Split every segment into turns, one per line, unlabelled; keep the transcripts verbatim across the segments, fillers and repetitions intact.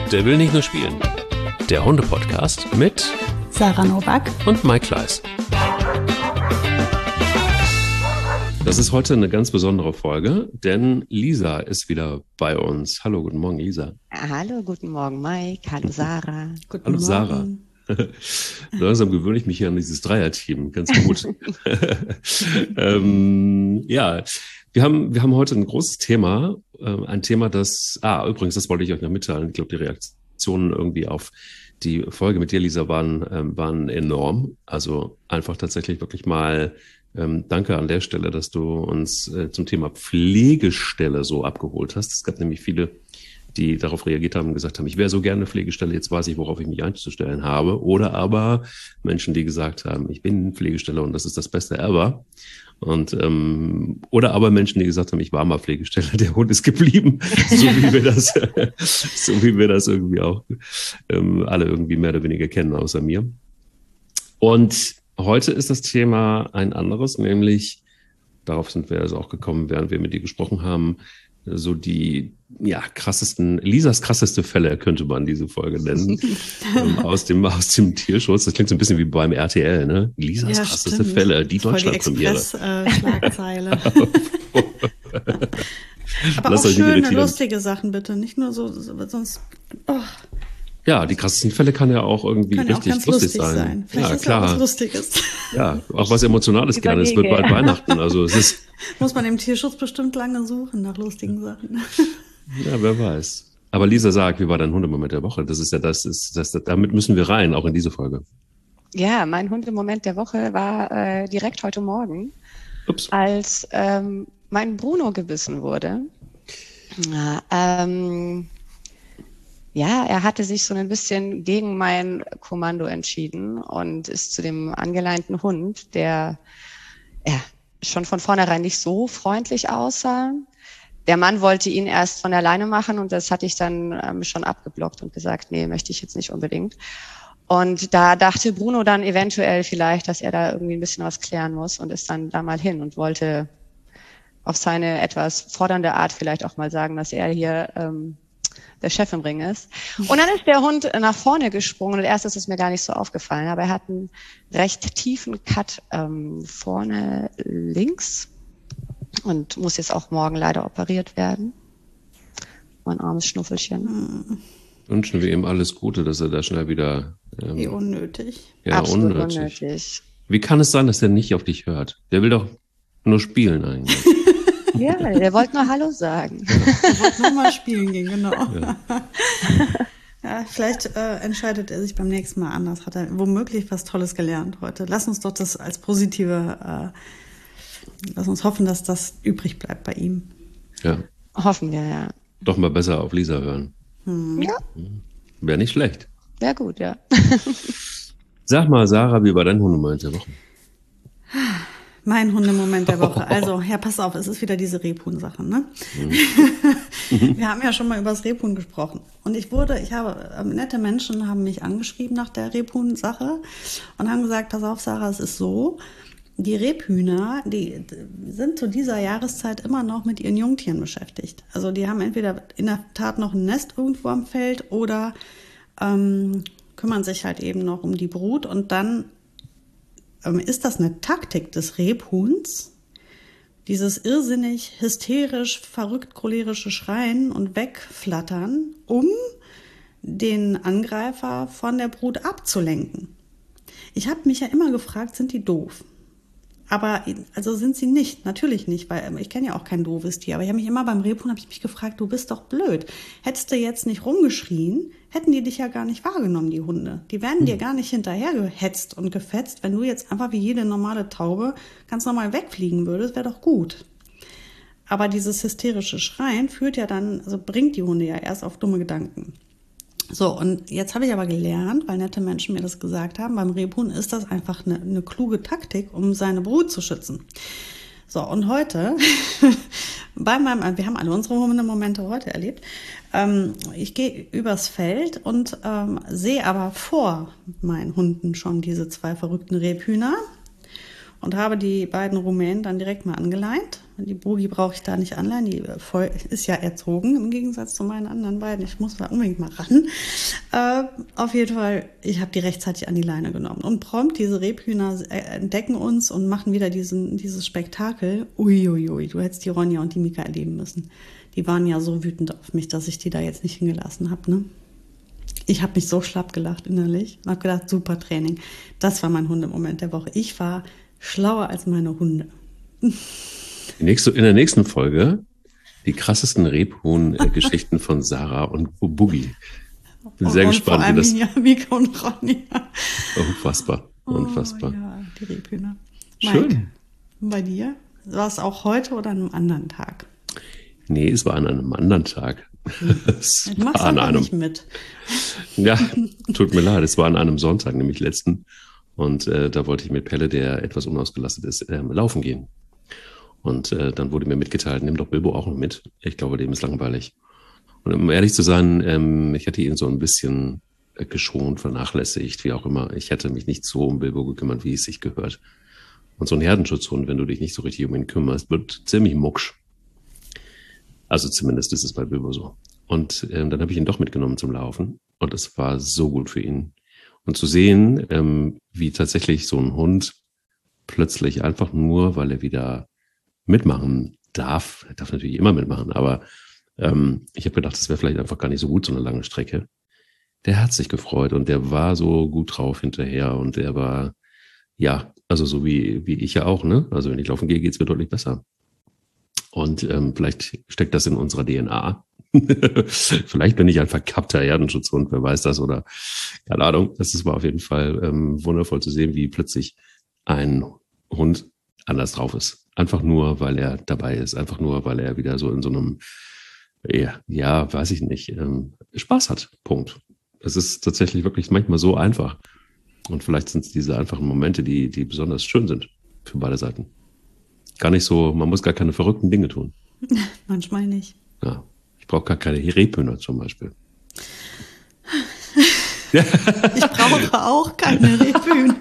Der will nicht nur spielen. Der Hunde-Podcast mit
Sarah Nowak
und Mike Kleiss. Das ist heute eine ganz besondere Folge, denn Lisa ist wieder bei uns. Hallo, guten Morgen, Lisa.
Hallo, guten Morgen, Mike. Hallo, Sarah.
Guten
Hallo,
Morgen.
Sarah. Langsam gewöhne ich mich hier an dieses Dreierteam. Ganz gut. ähm, ja, wir haben, wir haben heute ein großes Thema. Äh, ein Thema, das, ah, übrigens, das wollte ich euch noch mitteilen. Ich glaube, die Reaktionen irgendwie auf die Folge mit dir, Lisa, waren, ähm, waren enorm. Also einfach tatsächlich wirklich mal ähm, danke an der Stelle, dass du uns äh, zum Thema Pflegestelle so abgeholt hast. Es gab nämlich viele, die darauf reagiert haben und gesagt haben, ich wäre so gerne eine Pflegestelle, jetzt weiß ich, worauf ich mich einzustellen habe. Oder aber Menschen, die gesagt haben, ich bin Pflegestelle und das ist das Beste ever. Und ähm, oder aber Menschen, die gesagt haben, ich war mal Pflegestelle, der Hund ist geblieben, so wie wir das, so wie wir das irgendwie auch ähm, alle irgendwie mehr oder weniger kennen, außer mir. Und heute ist das Thema ein anderes, nämlich, darauf sind wir also auch gekommen, während wir mit dir gesprochen haben, so die ja krassesten, Lisas krasseste Fälle könnte man diese Folge nennen, ähm, aus dem aus dem Tierschutz. Das klingt so ein bisschen wie beim R T L, ne? Lisas
Ja,
krasseste
stimmt.
Fälle, die Deutschlandpremiere.
Express-Schlagzeile. Aber
Lasst
auch
euch nicht
schöne,
irritieren.
lustige Sachen bitte, nicht nur so, so sonst. Oh,
Ja, die krassesten Fälle kann ja auch irgendwie
kann ja auch
richtig
ganz
lustig,
lustig
sein.
sein. Vielleicht
Ja,
ist ja auch
klar.
was Lustiges.
Ja, auch was Emotionales gerne. Es wird
Überlege,
bald
ja.
Weihnachten, also es ist,
Muss man im Tierschutz bestimmt lange suchen nach lustigen Sachen.
ja, wer weiß. Aber Lisa, sag, wie war dein Hundemoment der Woche? Das ist ja das, ist das, damit müssen wir rein, auch in diese Folge.
Ja, mein Hundemoment der Woche war äh, direkt heute Morgen,
Ups.
als ähm, mein Bruno gebissen wurde. Ja, ähm, ja, er hatte sich so ein bisschen gegen mein Kommando entschieden und ist zu dem angeleinten Hund, der ja, schon von vornherein nicht so freundlich aussah. Der Mann wollte ihn erst von der Leine machen und das hatte ich dann ähm, schon abgeblockt und gesagt, nee, möchte ich jetzt nicht unbedingt. Und da dachte Bruno dann eventuell vielleicht, dass er da irgendwie ein bisschen was klären muss und ist dann da mal hin und wollte auf seine etwas fordernde Art vielleicht auch mal sagen, dass er hier ähm, der Chef im Ring ist. Und dann ist der Hund nach vorne gesprungen und erst ist es mir gar nicht so aufgefallen, aber er hat einen recht tiefen Cut ähm, vorne links und muss jetzt auch morgen leider operiert werden. Mein armes Schnuffelchen.
Wünschen wir ihm alles Gute, dass er da schnell wieder, ähm,
Wie unnötig.
ja,
Absolut
unnötig.
unnötig.
Wie kann es sein, dass er nicht auf dich hört? Der will doch nur spielen eigentlich.
Ja, der wollte nur Hallo sagen.
Ich wollte nochmal spielen gehen, genau.
Ja.
Ja, vielleicht äh, entscheidet er sich beim nächsten Mal anders. Hat er womöglich was Tolles gelernt heute. Lass uns doch das als positive, äh, lass uns hoffen, dass das übrig bleibt bei ihm.
Ja,
Hoffen wir, ja.
doch mal besser auf Lisa hören.
Ja,
Wäre nicht schlecht.
sehr gut, ja.
Sag mal, Sarah, wie war dein Hundemoment der Woche?
Mein Hundemoment der Woche. Also, ja, pass auf, es ist wieder diese Rebhuhn-Sache, ne? Wir haben ja schon mal über das Rebhuhn gesprochen. Und ich wurde, ich habe, ähm, nette Menschen haben mich angeschrieben nach der Rebhuhn-Sache und haben gesagt, pass auf, Sarah, es ist so, die Rebhühner, die sind zu dieser Jahreszeit immer noch mit ihren Jungtieren beschäftigt. Also die haben entweder in der Tat noch ein Nest irgendwo am Feld oder ähm, kümmern sich halt eben noch um die Brut. Und dann ähm, ist das eine Taktik des Rebhuhns, dieses irrsinnig, hysterisch, verrückt, cholerische Schreien und Wegflattern, um den Angreifer von der Brut abzulenken. Ich habe mich ja immer gefragt, sind die doof? Aber also sind sie nicht, natürlich nicht, weil ich kenne ja auch kein doofes Tier. Aber ich habe mich immer beim Rebhuhn habe ich mich gefragt, du bist doch blöd. Hättest du jetzt nicht rumgeschrien, hätten die dich ja gar nicht wahrgenommen, die Hunde. Die wären dir gar nicht hinterhergehetzt und gefetzt, wenn du jetzt einfach wie jede normale Taube ganz normal wegfliegen würdest, wäre doch gut. Aber dieses hysterische Schreien führt ja dann, also bringt die Hunde ja erst auf dumme Gedanken. So, und jetzt habe ich aber gelernt, weil nette Menschen mir das gesagt haben, beim Rebhuhn ist das einfach eine, eine kluge Taktik, um seine Brut zu schützen. So, und heute, bei meinem, wir haben alle unsere Hundemomente heute erlebt, ähm, ich gehe übers Feld und ähm, sehe aber vor meinen Hunden schon diese zwei verrückten Rebhühner und habe die beiden Rumänen dann direkt mal angeleint. Die Bogi brauche ich da nicht anleihen, die voll, ist ja erzogen im Gegensatz zu meinen anderen beiden. Ich muss da unbedingt mal ran. Äh, auf jeden Fall, ich habe die rechtzeitig an die Leine genommen. Und prompt, diese Rebhühner entdecken uns und machen wieder diesen, dieses Spektakel. Uiuiui, ui, ui, du hättest die Ronja und die Mika erleben müssen. Die waren ja so wütend auf mich, dass ich die da jetzt nicht hingelassen habe, ne? Ich habe mich so schlapp gelacht innerlich und habe gedacht, super Training. Das war mein Hundemoment der Woche. Ich war schlauer als meine Hunde.
Die nächste, in der nächsten Folge die krassesten Rebhuhn-Geschichten von Sarah und Boogie. Bin sehr
und
gespannt,
vor allem
wie das.
Hier, Mika und Ronja.
Unfassbar, unfassbar.
Oh, ja, die Rebhühner.
Schön.
Mike, bei dir? War es auch heute oder an einem anderen Tag?
Nee, es war an einem anderen Tag. Es
Du machst
war an
einfach
einem,
nicht mit.
ja, tut mir leid, es war an einem Sonntag, nämlich letzten. Und äh, da wollte ich mit Pelle, der etwas unausgelastet ist, äh, laufen gehen. Und äh, dann wurde mir mitgeteilt, nimm doch Bilbo auch noch mit. Ich glaube, dem ist langweilig. Und um ehrlich zu sein, ähm, ich hatte ihn so ein bisschen geschont, vernachlässigt, wie auch immer. Ich hätte mich nicht so um Bilbo gekümmert, wie es sich gehört. Und so ein Herdenschutzhund, wenn du dich nicht so richtig um ihn kümmerst, wird ziemlich mucksch. Also zumindest ist es bei Bilbo so. Und ähm, dann habe ich ihn doch mitgenommen zum Laufen. Und es war so gut für ihn. Und zu sehen, ähm, wie tatsächlich so ein Hund plötzlich einfach nur, weil er wieder mitmachen darf, er darf natürlich immer mitmachen, aber ähm, ich habe gedacht, das wäre vielleicht einfach gar nicht so gut, so eine lange Strecke. Der hat sich gefreut und der war so gut drauf hinterher und der war, ja, also so wie, wie ich ja auch, ne? Also wenn ich laufen gehe, geht's mir deutlich besser. Und ähm, vielleicht steckt das in unserer D N A. Vielleicht bin ich ein verkappter Herdenschutzhund, wer weiß das, oder keine Ahnung. Das war auf jeden Fall ähm, wundervoll zu sehen, wie plötzlich ein Hund anders drauf ist. Einfach nur, weil er dabei ist. Einfach nur, weil er wieder so in so einem, ja, ja weiß ich nicht, ähm, Spaß hat. Punkt. Es ist tatsächlich wirklich manchmal so einfach. Und vielleicht sind es diese einfachen Momente, die, die besonders schön sind für beide Seiten. Gar nicht so, man muss gar keine verrückten Dinge tun.
Manchmal nicht.
Ja, ich brauche gar keine Rebhühner zum Beispiel.
Ich brauche auch keine Rebhühner.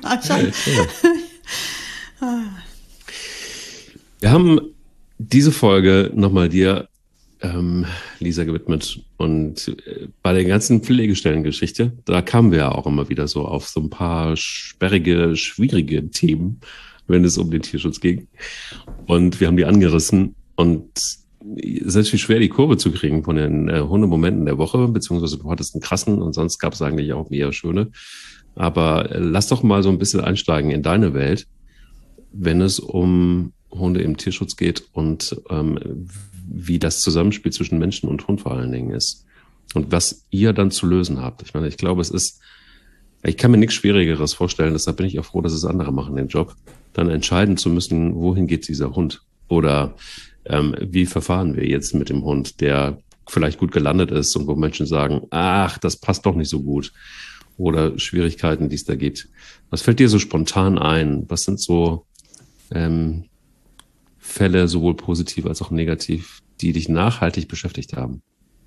Wir haben diese Folge nochmal dir, ähm, Lisa, gewidmet. Und äh, bei der ganzen Pflegestellengeschichte, da kamen wir ja auch immer wieder so auf so ein paar sperrige, schwierige Themen, wenn es um den Tierschutz ging. Und wir haben die angerissen. Und es ist viel schwer, die Kurve zu kriegen von den äh, Hundemomenten der Woche, beziehungsweise du hattest einen krassen und sonst gab es eigentlich auch eher schöne. Aber äh, lass doch mal so ein bisschen einsteigen in deine Welt, wenn es um Hunde im Tierschutz geht und ähm, wie das Zusammenspiel zwischen Menschen und Hund vor allen Dingen ist. Und was ihr dann zu lösen habt. Ich meine, ich glaube, es ist, ich kann mir nichts Schwierigeres vorstellen, deshalb bin ich auch froh, dass es andere machen, den Job, dann entscheiden zu müssen, wohin geht dieser Hund? Oder ähm, wie verfahren wir jetzt mit dem Hund, der vielleicht gut gelandet ist und wo Menschen sagen, ach, das passt doch nicht so gut. Oder Schwierigkeiten, die es da gibt. Was fällt dir so spontan ein? Was sind so ähm, Fälle, sowohl positiv als auch negativ, die dich nachhaltig beschäftigt haben?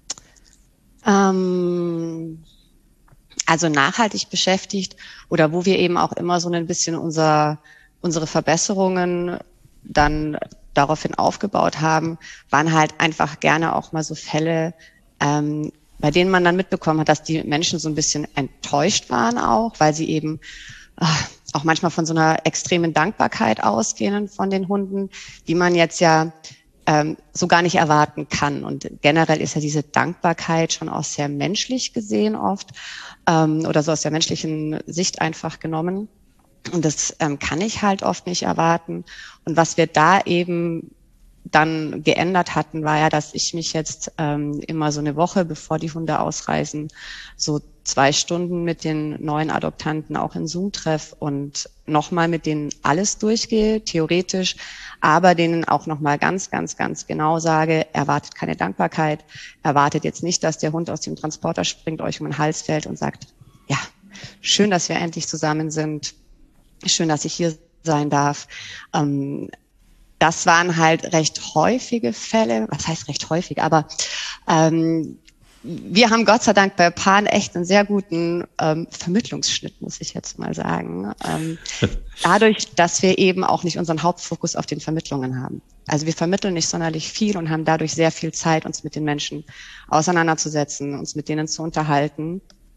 Ähm, also nachhaltig beschäftigt oder wo wir eben auch immer so ein bisschen unser, unsere Verbesserungen dann daraufhin aufgebaut haben, waren halt einfach gerne auch mal so Fälle, ähm, bei denen man dann mitbekommen hat, dass die Menschen so ein bisschen enttäuscht waren auch, weil sie eben äh, auch manchmal von so einer extremen Dankbarkeit ausgehen von den Hunden, die man jetzt ja ähm, so gar nicht erwarten kann. Und generell ist ja diese Dankbarkeit schon auch sehr menschlich gesehen oft ähm, oder so aus der menschlichen Sicht einfach genommen. Und das ähm, kann ich halt oft nicht erwarten. Und was wir da eben dann geändert hatten, war ja, dass ich mich jetzt ähm, immer so eine Woche, bevor die Hunde ausreisen, so zwei Stunden mit den neuen Adoptanten auch in Zoom treffe und nochmal mit denen alles durchgehe, theoretisch, aber denen auch nochmal ganz, ganz, ganz genau sage, erwartet keine Dankbarkeit, erwartet jetzt nicht, dass der Hund aus dem Transporter springt, euch um den Hals fällt und sagt, ja, schön, dass wir endlich zusammen sind, schön, dass ich hier sein darf. Ähm, Das waren halt recht häufige Fälle, was heißt recht häufig, aber ähm, wir haben Gott sei Dank bei Pan echt einen sehr guten ähm, Vermittlungsschnitt, muss ich jetzt mal sagen. Ähm, dadurch, dass wir eben auch nicht unseren Hauptfokus auf den Vermittlungen haben. Also wir vermitteln nicht sonderlich viel und haben dadurch sehr viel Zeit, uns mit den Menschen auseinanderzusetzen, uns mit denen zu unterhalten.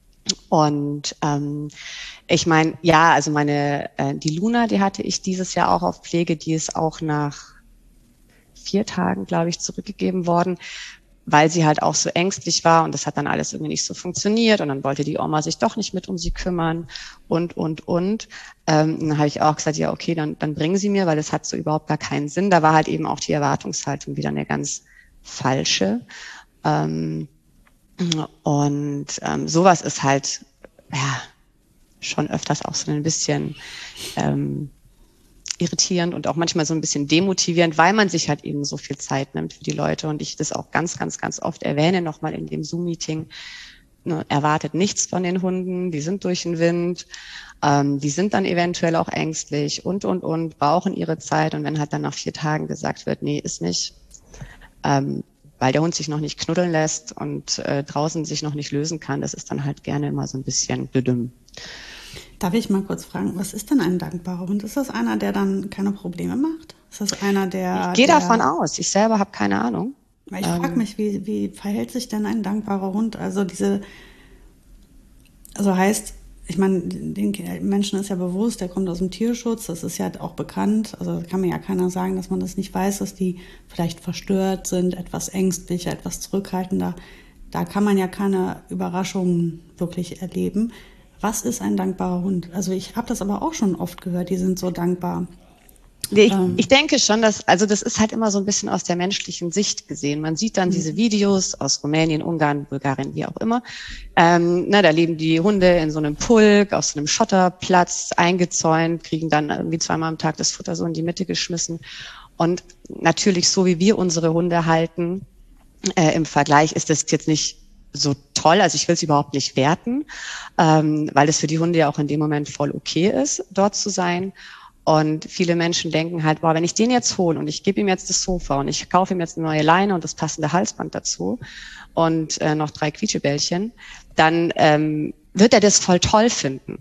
Und ähm, ich meine, ja, also meine äh, die Luna, die hatte ich dieses Jahr auch auf Pflege, die ist auch nach vier Tagen, glaube ich, zurückgegeben worden, weil sie halt auch so ängstlich war und das hat dann alles irgendwie nicht so funktioniert und dann wollte die Oma sich doch nicht mit um sie kümmern und, und, und. Ähm, dann habe ich auch gesagt, ja, okay, dann, dann bringen sie mir, weil das hat so überhaupt gar keinen Sinn. Da war halt eben auch die Erwartungshaltung wieder eine ganz falsche. Ähm, und ähm, sowas ist halt, ja, schon öfters auch so ein bisschen ähm, irritierend und auch manchmal so ein bisschen demotivierend, weil man sich halt eben so viel Zeit nimmt für die Leute und ich das auch ganz, ganz, ganz oft erwähne, nochmal in dem Zoom-Meeting, ne, erwartet nichts von den Hunden, die sind durch den Wind, ähm, die sind dann eventuell auch ängstlich und, und, und, brauchen ihre Zeit und wenn halt dann nach vier Tagen gesagt wird, nee, ist nicht, ähm, weil der Hund sich noch nicht knuddeln lässt und äh, draußen sich noch nicht lösen kann, das ist dann halt gerne immer so ein bisschen düdüm.
Darf ich mal kurz fragen, was ist denn ein dankbarer Hund? Ist das einer, der dann keine Probleme macht? Ist das einer, der...
Ich gehe
der,
davon aus. Ich selber habe keine Ahnung.
Ich ähm, frage mich, wie, wie verhält sich denn ein dankbarer Hund? Also diese... Also heißt, ich meine, den Menschen ist ja bewusst, der kommt aus dem Tierschutz, das ist ja auch bekannt. Also kann mir ja keiner sagen, dass man das nicht weiß, dass die vielleicht verstört sind, etwas ängstlicher, etwas zurückhaltender. Da kann man ja keine Überraschungen wirklich erleben. Was ist ein dankbarer Hund? Also ich habe das aber auch schon oft gehört, die sind so dankbar.
Ich, ähm. ich denke schon, dass, also das ist halt immer so ein bisschen aus der menschlichen Sicht gesehen. Man sieht dann mhm. diese Videos aus Rumänien, Ungarn, Bulgarien, wie auch immer. Ähm, na, da leben die Hunde in so einem Pulk, auf so einem Schotterplatz, eingezäunt, kriegen dann irgendwie zweimal am Tag das Futter so in die Mitte geschmissen. Und natürlich, so wie wir unsere Hunde halten, äh, im Vergleich ist das jetzt nicht so toll, also ich will es überhaupt nicht werten, ähm, weil es für die Hunde ja auch in dem Moment voll okay ist, dort zu sein. Und viele Menschen denken halt, boah, wenn ich den jetzt hole und ich gebe ihm jetzt das Sofa und ich kaufe ihm jetzt eine neue Leine und das passende Halsband dazu und äh, noch drei Quietschebällchen, dann ähm, wird er das voll toll finden.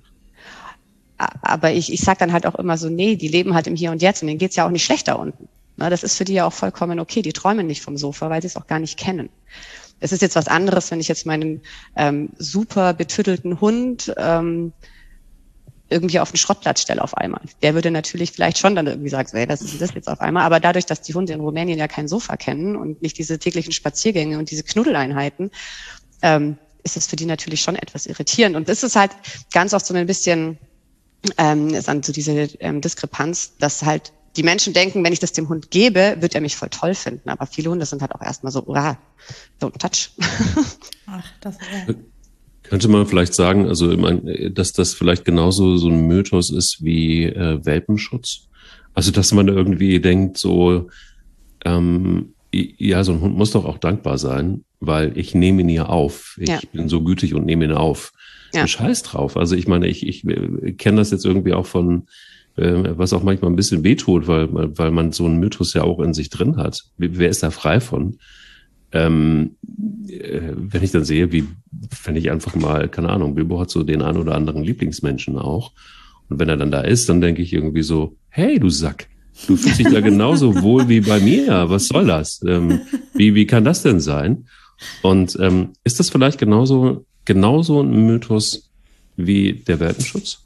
Aber ich, ich sage dann halt auch immer so, nee, die leben halt im Hier und Jetzt und denen geht's ja auch nicht schlecht da unten. Na, das ist für die ja auch vollkommen okay, die träumen nicht vom Sofa, weil sie es auch gar nicht kennen. Es ist jetzt was anderes, wenn ich jetzt meinen ähm, super betüttelten Hund ähm, irgendwie auf den Schrottplatz stelle auf einmal. Der würde natürlich vielleicht schon dann irgendwie sagen, so, hey, was ist denn das jetzt auf einmal? Aber dadurch, dass die Hunde in Rumänien ja kein Sofa kennen und nicht diese täglichen Spaziergänge und diese Knuddeleinheiten, ähm, ist es für die natürlich schon etwas irritierend. Und das ist halt ganz oft so ein bisschen ähm, ist dann so diese ähm, Diskrepanz, dass halt die Menschen denken, wenn ich das dem Hund gebe, wird er mich voll toll finden. Aber viele Hunde sind halt auch erstmal so, ah, don't touch.
Ach, das wäre...
Könnte man vielleicht sagen, also ich meine, dass das vielleicht genauso so ein Mythos ist wie äh, Welpenschutz? Also dass man irgendwie denkt, so, ähm, ja, so ein Hund muss doch auch dankbar sein, weil ich nehme ihn ja auf. Ich ja. bin so gütig und nehme ihn auf. Ja. So Scheiß drauf. Also ich meine, ich, ich kenne das jetzt irgendwie auch von, äh, was auch manchmal ein bisschen wehtut, weil, weil man so einen Mythos ja auch in sich drin hat. Wer ist da frei von? Ähm, äh, wenn ich dann sehe, wie, wenn ich einfach mal, keine Ahnung, Bilbo hat so den einen oder anderen Lieblingsmenschen auch. Und wenn er dann da ist, dann denke ich irgendwie so, hey, du Sack, du fühlst dich da genauso wohl wie bei mir. Was soll das? Ähm, wie, wie kann das denn sein? Und ähm, ist das vielleicht genauso, genauso ein Mythos wie der Welpenschutz?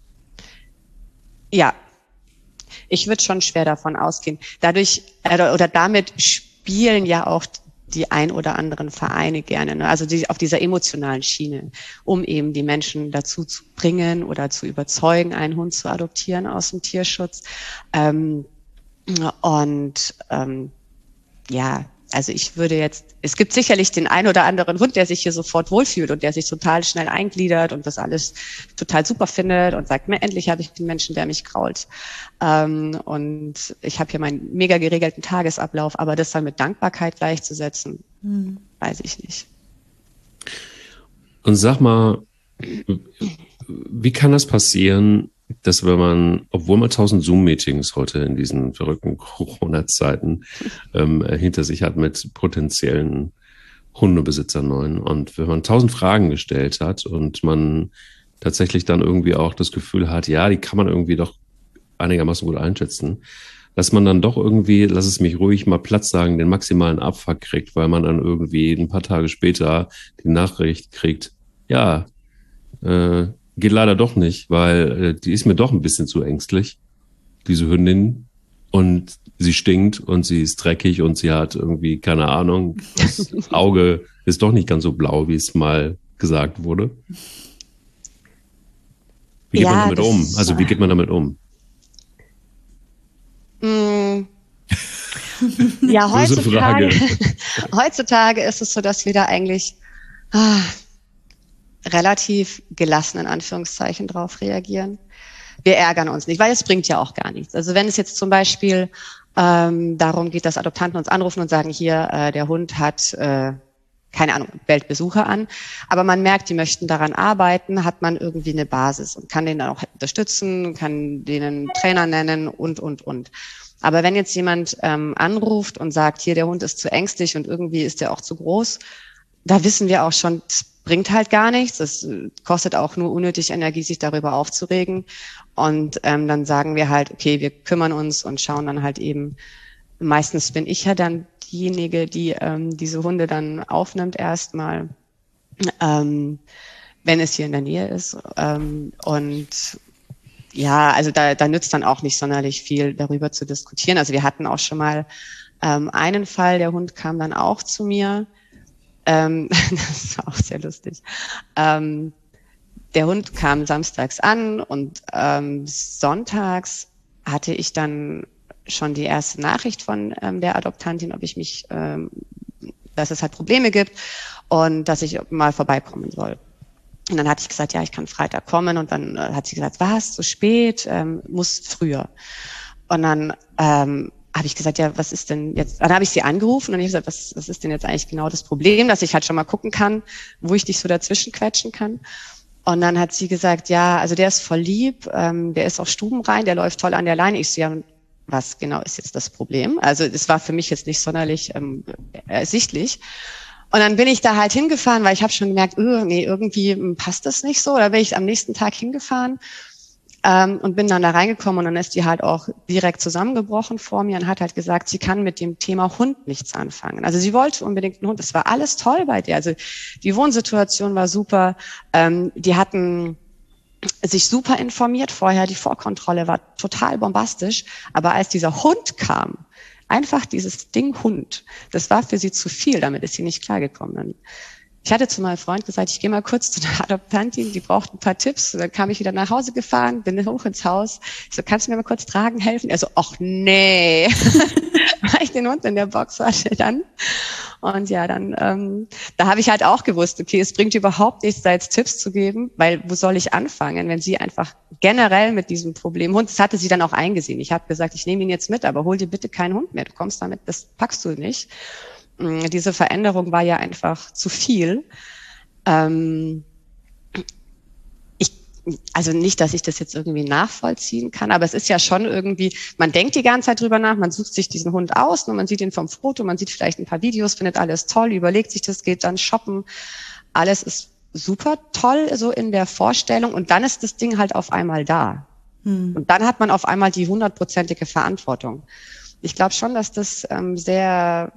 Ja, ich würde schon schwer davon ausgehen. Dadurch, äh, oder damit spielen ja auch die ein oder anderen Vereine gerne, ne? Also die, auf dieser emotionalen Schiene, um eben die Menschen dazu zu bringen oder zu überzeugen, einen Hund zu adoptieren aus dem Tierschutz. Ähm, und ähm, ja, also ich würde jetzt, es gibt sicherlich den ein oder anderen Hund, der sich hier sofort wohlfühlt und der sich total schnell eingliedert und das alles total super findet und sagt, mir endlich habe ich einen Menschen, der mich krault. Ähm, und ich habe hier meinen mega geregelten Tagesablauf, aber das dann mit Dankbarkeit gleichzusetzen, hm. weiß ich nicht.
Und sag mal, wie kann das passieren, dass wenn man, obwohl man tausend Zoom-Meetings heute in diesen verrückten Corona-Zeiten ähm, hinter sich hat mit potenziellen Hundebesitzer neuen. Und wenn man tausend Fragen gestellt hat und man tatsächlich dann irgendwie auch das Gefühl hat, ja, die kann man irgendwie doch einigermaßen gut einschätzen, dass man dann doch irgendwie, lass es mich ruhig mal Platz sagen, den maximalen Abfuck kriegt, weil man dann irgendwie ein paar Tage später die Nachricht kriegt, ja, äh, geht leider doch nicht, weil äh, die ist mir doch ein bisschen zu ängstlich, diese Hündin. Und sie stinkt und sie ist dreckig und sie hat irgendwie, keine Ahnung, das Auge ist doch nicht ganz so blau, wie es mal gesagt wurde. Wie geht
Ja,
man damit
das-
um? Also wie geht man damit um?
Mm. Ja,
Böse
heutzutage,
Frage.
heutzutage ist es so, dass wir da eigentlich ah, relativ gelassen in Anführungszeichen drauf reagieren. Wir ärgern uns nicht, weil es bringt ja auch gar nichts. Also wenn es jetzt zum Beispiel ähm, darum geht, dass Adoptanten uns anrufen und sagen, hier, äh, der Hund hat, äh, keine Ahnung, bellt Besucher an, aber man merkt, die möchten daran arbeiten, hat man irgendwie eine Basis und kann den dann auch unterstützen, kann denen Trainer nennen und, und, und. Aber wenn jetzt jemand ähm, anruft und sagt, hier, der Hund ist zu ängstlich und irgendwie ist der auch zu groß, da wissen wir auch schon, das bringt halt gar nichts. Es kostet auch nur unnötig Energie, sich darüber aufzuregen. Und ähm, dann sagen wir halt, okay, wir kümmern uns und schauen dann halt eben, meistens bin ich ja dann diejenige, die ähm, diese Hunde dann aufnimmt erstmal, ähm, wenn es hier in der Nähe ist. Ähm, und ja, also da, da nützt dann auch nicht sonderlich viel, darüber zu diskutieren. Also wir hatten auch schon mal ähm, einen Fall, der Hund kam dann auch zu mir. Ähm, das war auch sehr lustig. Ähm, der Hund kam samstags an und ähm, sonntags hatte ich dann schon die erste Nachricht von ähm, der Adoptantin, ob ich mich, ähm, dass es halt Probleme gibt und dass ich mal vorbeikommen soll. Und dann hatte ich gesagt, ja, ich kann Freitag kommen. Und dann äh, hat sie gesagt, was, so spät, ähm, muss früher. Und dann ähm, habe ich gesagt, ja, was ist denn jetzt? Dann habe ich sie angerufen und ich habe gesagt, was, was ist denn jetzt eigentlich genau das Problem, dass ich halt schon mal gucken kann, wo ich dich so dazwischen quetschen kann. Und dann hat sie gesagt, ja, also der ist voll lieb, ähm, der ist auch stubenrein, der läuft toll an der Leine. Ich so, ja, was genau ist jetzt das Problem? Also das war für mich jetzt nicht sonderlich ähm, ersichtlich. Und dann bin ich da halt hingefahren, weil ich habe schon gemerkt, öh, nee, irgendwie passt das nicht so. Da bin ich am nächsten Tag hingefahren ähm, und bin dann da reingekommen und dann ist die halt auch direkt zusammengebrochen vor mir und hat halt gesagt, sie kann mit dem Thema Hund nichts anfangen. Also sie wollte unbedingt einen Hund. Das war alles toll bei der. Also die Wohnsituation war super. Ähm, die hatten sich super informiert vorher. Die Vorkontrolle war total bombastisch. Aber als dieser Hund kam, einfach dieses Ding Hund, das war für sie zu viel, damit ist sie nicht klargekommen. Ich hatte zu meinem Freund gesagt, ich gehe mal kurz zu der Adoptantin, die braucht ein paar Tipps. Dann kam ich wieder nach Hause gefahren, bin hoch ins Haus. Ich so, kannst du mir mal kurz tragen helfen? Er so, ach nee, weil ich den Hund in der Box hatte dann. Und ja, dann, ähm, da habe ich halt auch gewusst, okay, es bringt überhaupt nichts, da jetzt Tipps zu geben, weil wo soll ich anfangen, wenn sie einfach generell mit diesem Problem Hund, das hatte sie dann auch eingesehen. Ich habe gesagt, ich nehme ihn jetzt mit, aber hol dir bitte keinen Hund mehr. Du kommst damit, das packst du nicht. Diese Veränderung war ja einfach zu viel. Ähm, ich, also nicht, dass ich das jetzt irgendwie nachvollziehen kann, aber es ist ja schon irgendwie, man denkt die ganze Zeit drüber nach, man sucht sich diesen Hund aus und man sieht ihn vom Foto, man sieht vielleicht ein paar Videos, findet alles toll, überlegt sich das, geht dann shoppen. Alles ist super toll so in der Vorstellung und dann ist das Ding halt auf einmal da. Hm. Und dann hat man auf einmal die hundertprozentige Verantwortung. Ich glaube schon, dass das ähm, sehr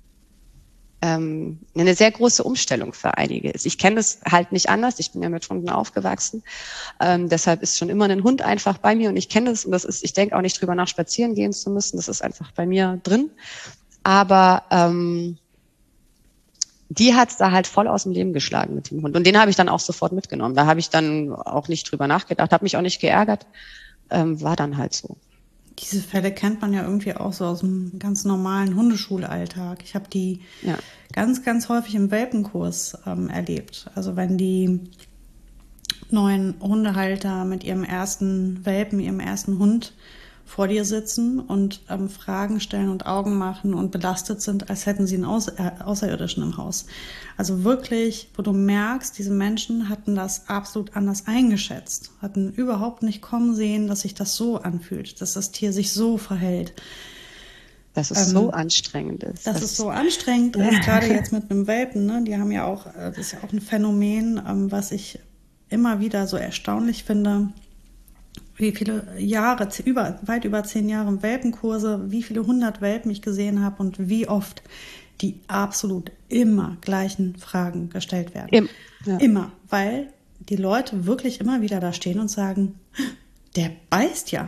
eine sehr große Umstellung für einige ist. Ich kenne das halt nicht anders. Ich bin ja mit Hunden aufgewachsen. Ähm, deshalb ist schon immer ein Hund einfach bei mir und ich kenne das und das ist, ich denke auch nicht drüber nach, spazieren gehen zu müssen. Das ist einfach bei mir drin. Aber ähm, die hat es da halt voll aus dem Leben geschlagen mit dem Hund. Und den habe ich dann auch sofort mitgenommen. Da habe ich dann auch nicht drüber nachgedacht, habe mich auch nicht geärgert. Ähm, war dann halt so.
Diese Fälle kennt man ja irgendwie auch so aus dem ganz normalen Hundeschulalltag. Ich habe die ja. ganz, ganz häufig im Welpenkurs ähm, erlebt. Also wenn die neuen Hundehalter mit ihrem ersten Welpen, ihrem ersten Hund vor dir sitzen und ähm, Fragen stellen und Augen machen und belastet sind, als hätten sie einen Außer- äh, Außerirdischen im Haus. Also wirklich, wo du merkst, diese Menschen hatten das absolut anders eingeschätzt, hatten überhaupt nicht kommen sehen, dass sich das so anfühlt, dass das Tier sich so verhält.
Dass es ähm, so anstrengend ist.
Dass das es so anstrengend ist, gerade jetzt mit einem Welpen, ne? Die haben ja auch, das ist ja auch ein Phänomen, ähm, was ich immer wieder so erstaunlich finde, wie viele Jahre, über, weit über zehn Jahre Welpenkurse, wie viele hundert Welpen ich gesehen habe und wie oft die absolut immer gleichen Fragen gestellt werden. Im, ja. Immer, weil die Leute wirklich immer wieder da stehen und sagen, der beißt ja.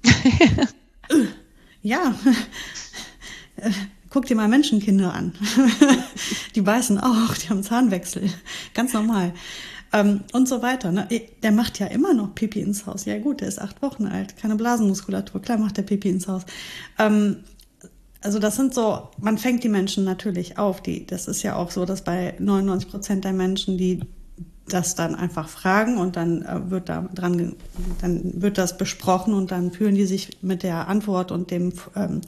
Ja, guck dir mal Menschenkinder an. Die beißen auch, die haben Zahnwechsel, ganz normal. Ähm, und so weiter. Ne? Der macht ja immer noch Pipi ins Haus. Ja gut, der ist acht Wochen alt, keine Blasenmuskulatur, klar macht der Pipi ins Haus. Ähm, also das sind so, man fängt die Menschen natürlich auf. Die, das ist ja auch so, dass bei neunundneunzig Prozent der Menschen, die das dann einfach fragen und dann äh, wird da dran, dann wird das besprochen und dann fühlen die sich mit der Antwort und dem ähm,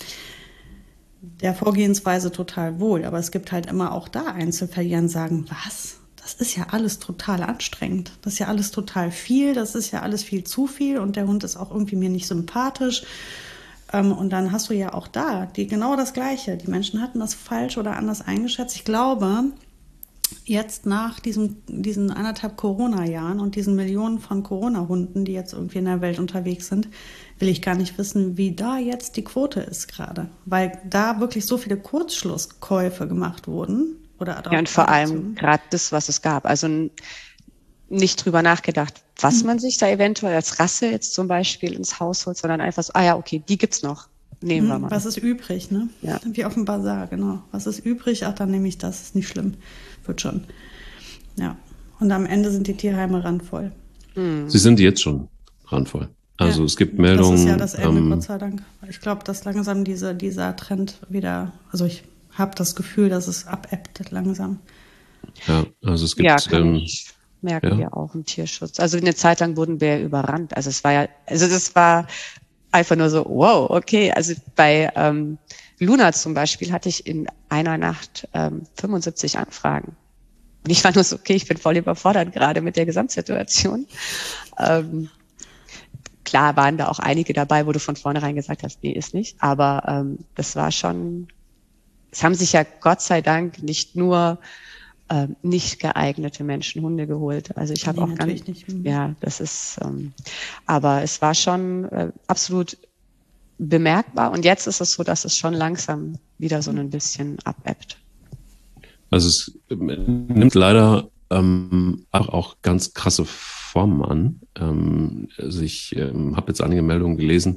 der Vorgehensweise total wohl. Aber es gibt halt immer auch da Einzelfälle, die dann sagen, was? Das ist ja alles total anstrengend. Das ist ja alles total viel. Das ist ja alles viel zu viel und der Hund ist auch irgendwie mir nicht sympathisch. Ähm, und dann hast du ja auch da die genau das Gleiche. Die Menschen hatten das falsch oder anders eingeschätzt. Ich glaube, jetzt nach diesem, diesen anderthalb Corona-Jahren und diesen Millionen von Corona-Hunden, die jetzt irgendwie in der Welt unterwegs sind, will ich gar nicht wissen, wie da jetzt die Quote ist gerade. Weil da wirklich so viele Kurzschlusskäufe gemacht wurden. Oder
ja, und vor allem gerade das, was es gab. Also nicht drüber nachgedacht, was mhm. man sich da eventuell als Rasse jetzt zum Beispiel ins Haus holt, sondern einfach so, ah ja, okay, die gibt's noch. Nehmen wir mal.
Was ist übrig, ne?
Ja.
Wie auf dem Bazar, genau. Was ist übrig? Ach, dann nehme ich das, ist nicht schlimm. Wird schon. Ja. Und am Ende sind die Tierheime randvoll.
Mhm. Sie sind jetzt schon randvoll. Also ja, es gibt Meldungen.
Das ist ja das Ende, ähm, Gott sei Dank. Ich glaube, dass langsam diese, dieser Trend wieder, also ich habe das Gefühl, dass es abebbt langsam.
Ja, also es gibt...
Ja, kann
ähm,
ich merken
ja.
wir auch im Tierschutz. Also eine Zeit lang wurden wir überrannt. Also es war ja, also das war einfach nur so, wow, okay. Also bei ähm, Luna zum Beispiel hatte ich in einer Nacht ähm, fünfundsiebzig Anfragen. Und ich war nur so, okay, ich bin voll überfordert gerade mit der Gesamtsituation. Ähm, klar waren da auch einige dabei, wo du von vornherein gesagt hast, nee, ist nicht. Aber ähm, das war schon, es haben sich ja Gott sei Dank nicht nur ähm, nicht geeignete Menschen Hunde geholt. Also ich habe nee, auch ganz, nicht. ja, das ist, ähm, aber es war schon äh, absolut bemerkbar. Und jetzt ist es so, dass es schon langsam wieder so ein bisschen abebbt.
Also es nimmt leider ähm, auch, auch ganz krasse Formen an. Ähm, also ich ähm, habe jetzt einige Meldungen gelesen,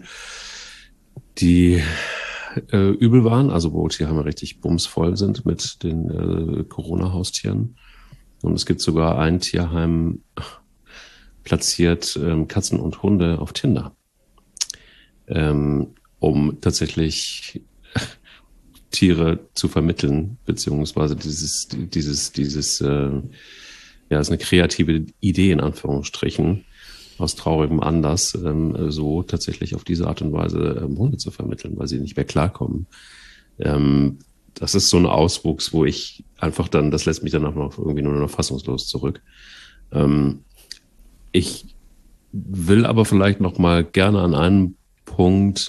die äh, übel waren, also wo Tierheime richtig bumsvoll sind mit den äh, Corona-Haustieren. Und es gibt sogar ein Tierheim platziert ähm, Katzen und Hunde auf Tinder, ähm, um tatsächlich Tiere zu vermitteln, beziehungsweise dieses, dieses, dieses, äh, ja, ist eine kreative Idee in Anführungsstrichen, aus traurigem Anlass, ähm, so tatsächlich auf diese Art und Weise ähm, Hunde zu vermitteln, weil sie nicht mehr klarkommen. Ähm, das ist so ein Auswuchs, wo ich einfach dann, das lässt mich dann auch noch irgendwie nur noch fassungslos zurück. Ähm, ich will aber vielleicht noch mal gerne an einen Punkt,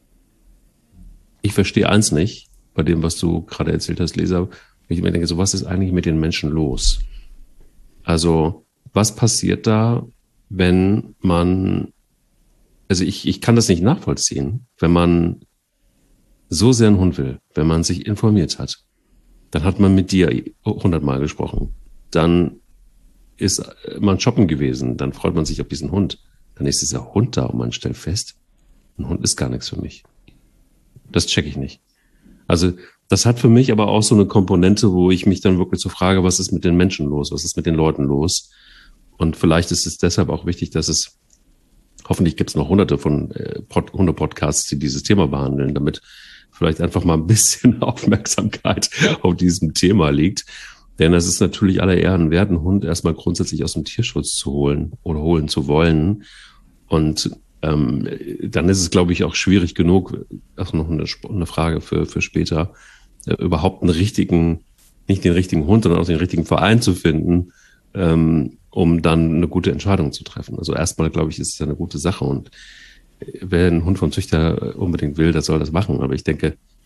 ich verstehe eins nicht, bei dem, was du gerade erzählt hast, Lisa, ich mir denke, so was ist eigentlich mit den Menschen los? Also, was passiert da, wenn man, also ich, ich kann das nicht nachvollziehen, wenn man so sehr einen Hund will, wenn man sich informiert hat, dann hat man mit dir hundertmal gesprochen, dann ist man shoppen gewesen, dann freut man sich auf diesen Hund, dann ist dieser Hund da und man stellt fest, ein Hund ist gar nichts für mich. Das checke ich nicht. Also das hat für mich aber auch so eine Komponente, wo ich mich dann wirklich so frage, was ist mit den Menschen los, was ist mit den Leuten los? Und vielleicht ist es deshalb auch wichtig, dass es, hoffentlich gibt es noch hunderte von äh, Pod, Hunde-Podcasts, die dieses Thema behandeln, damit vielleicht einfach mal ein bisschen Aufmerksamkeit auf diesem Thema liegt. Denn es ist natürlich aller Ehren wert, einen Hund erstmal grundsätzlich aus dem Tierschutz zu holen oder holen zu wollen. Und ähm, dann ist es, glaube ich, auch schwierig genug, ach, noch eine, eine Frage für, für später, äh, überhaupt einen richtigen, nicht den richtigen Hund, sondern auch den richtigen Verein zu finden, ähm, um dann eine gute Entscheidung zu treffen. Also erstmal, glaube ich, ist es ja eine gute Sache und wer einen Hund vom Züchter unbedingt will, der soll das machen. Aber ich denke,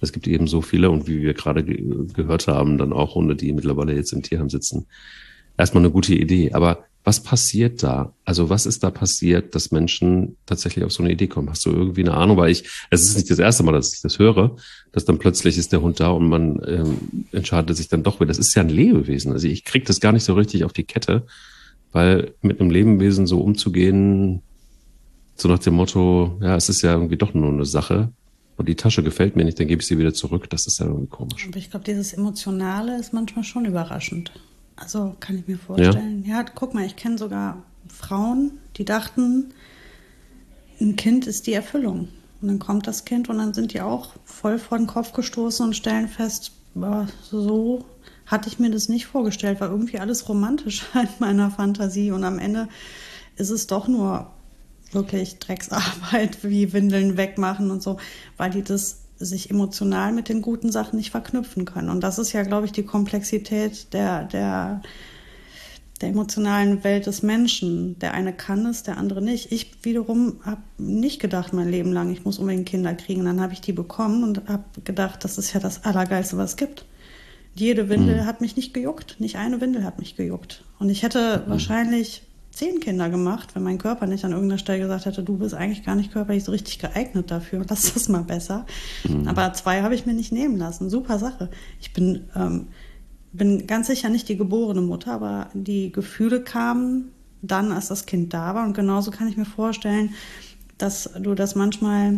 Es gibt eben so viele und wie wir gerade ge gehört haben, dann auch Hunde, die mittlerweile jetzt im Tierheim sitzen. Erstmal eine gute Idee. Aber was passiert da? Also was ist da passiert, dass Menschen tatsächlich auf so eine Idee kommen? Hast du irgendwie eine Ahnung? Weil ich, es ist nicht das erste Mal, dass ich das höre, dass dann plötzlich ist der Hund da und man ähm, entscheidet sich dann doch wieder. Das ist ja ein Lebewesen. Also ich kriege das gar nicht so richtig auf die Kette, weil mit einem Lebewesen so umzugehen, so nach dem Motto, ja, es ist ja irgendwie doch nur eine Sache und die Tasche gefällt mir nicht, dann gebe ich sie wieder zurück. Das ist ja irgendwie komisch.
Aber ich glaube, dieses Emotionale ist manchmal schon überraschend. Also kann ich mir vorstellen. Ja, ja guck mal, ich kenne sogar Frauen, die dachten, ein Kind ist die Erfüllung. Und dann kommt das Kind und dann sind die auch voll vor den Kopf gestoßen und stellen fest, boah, so hatte ich mir das nicht vorgestellt, war irgendwie alles romantisch in meiner Fantasie. Und am Ende ist es doch nur wirklich Drecksarbeit, wie Windeln wegmachen und so, weil die das sich emotional mit den guten Sachen nicht verknüpfen können. Und das ist ja, glaube ich, die Komplexität der, der, der emotionalen Welt des Menschen. Der eine kann es, der andere nicht. Ich wiederum habe nicht gedacht mein Leben lang, ich muss unbedingt Kinder kriegen. Dann habe ich die bekommen und habe gedacht, das ist ja das Allergeilste, was es gibt. Jede Windel mhm. hat mich nicht gejuckt. Nicht eine Windel hat mich gejuckt. Und ich hätte mhm. wahrscheinlich zehn Kinder gemacht, wenn mein Körper nicht an irgendeiner Stelle gesagt hätte, du bist eigentlich gar nicht körperlich so richtig geeignet dafür, lass das mal besser. Mhm. Aber zwei habe ich mir nicht nehmen lassen. Super Sache. Ich bin, ähm, bin ganz sicher nicht die geborene Mutter, aber die Gefühle kamen dann, als das Kind da war. Und genauso kann ich mir vorstellen, dass du das manchmal,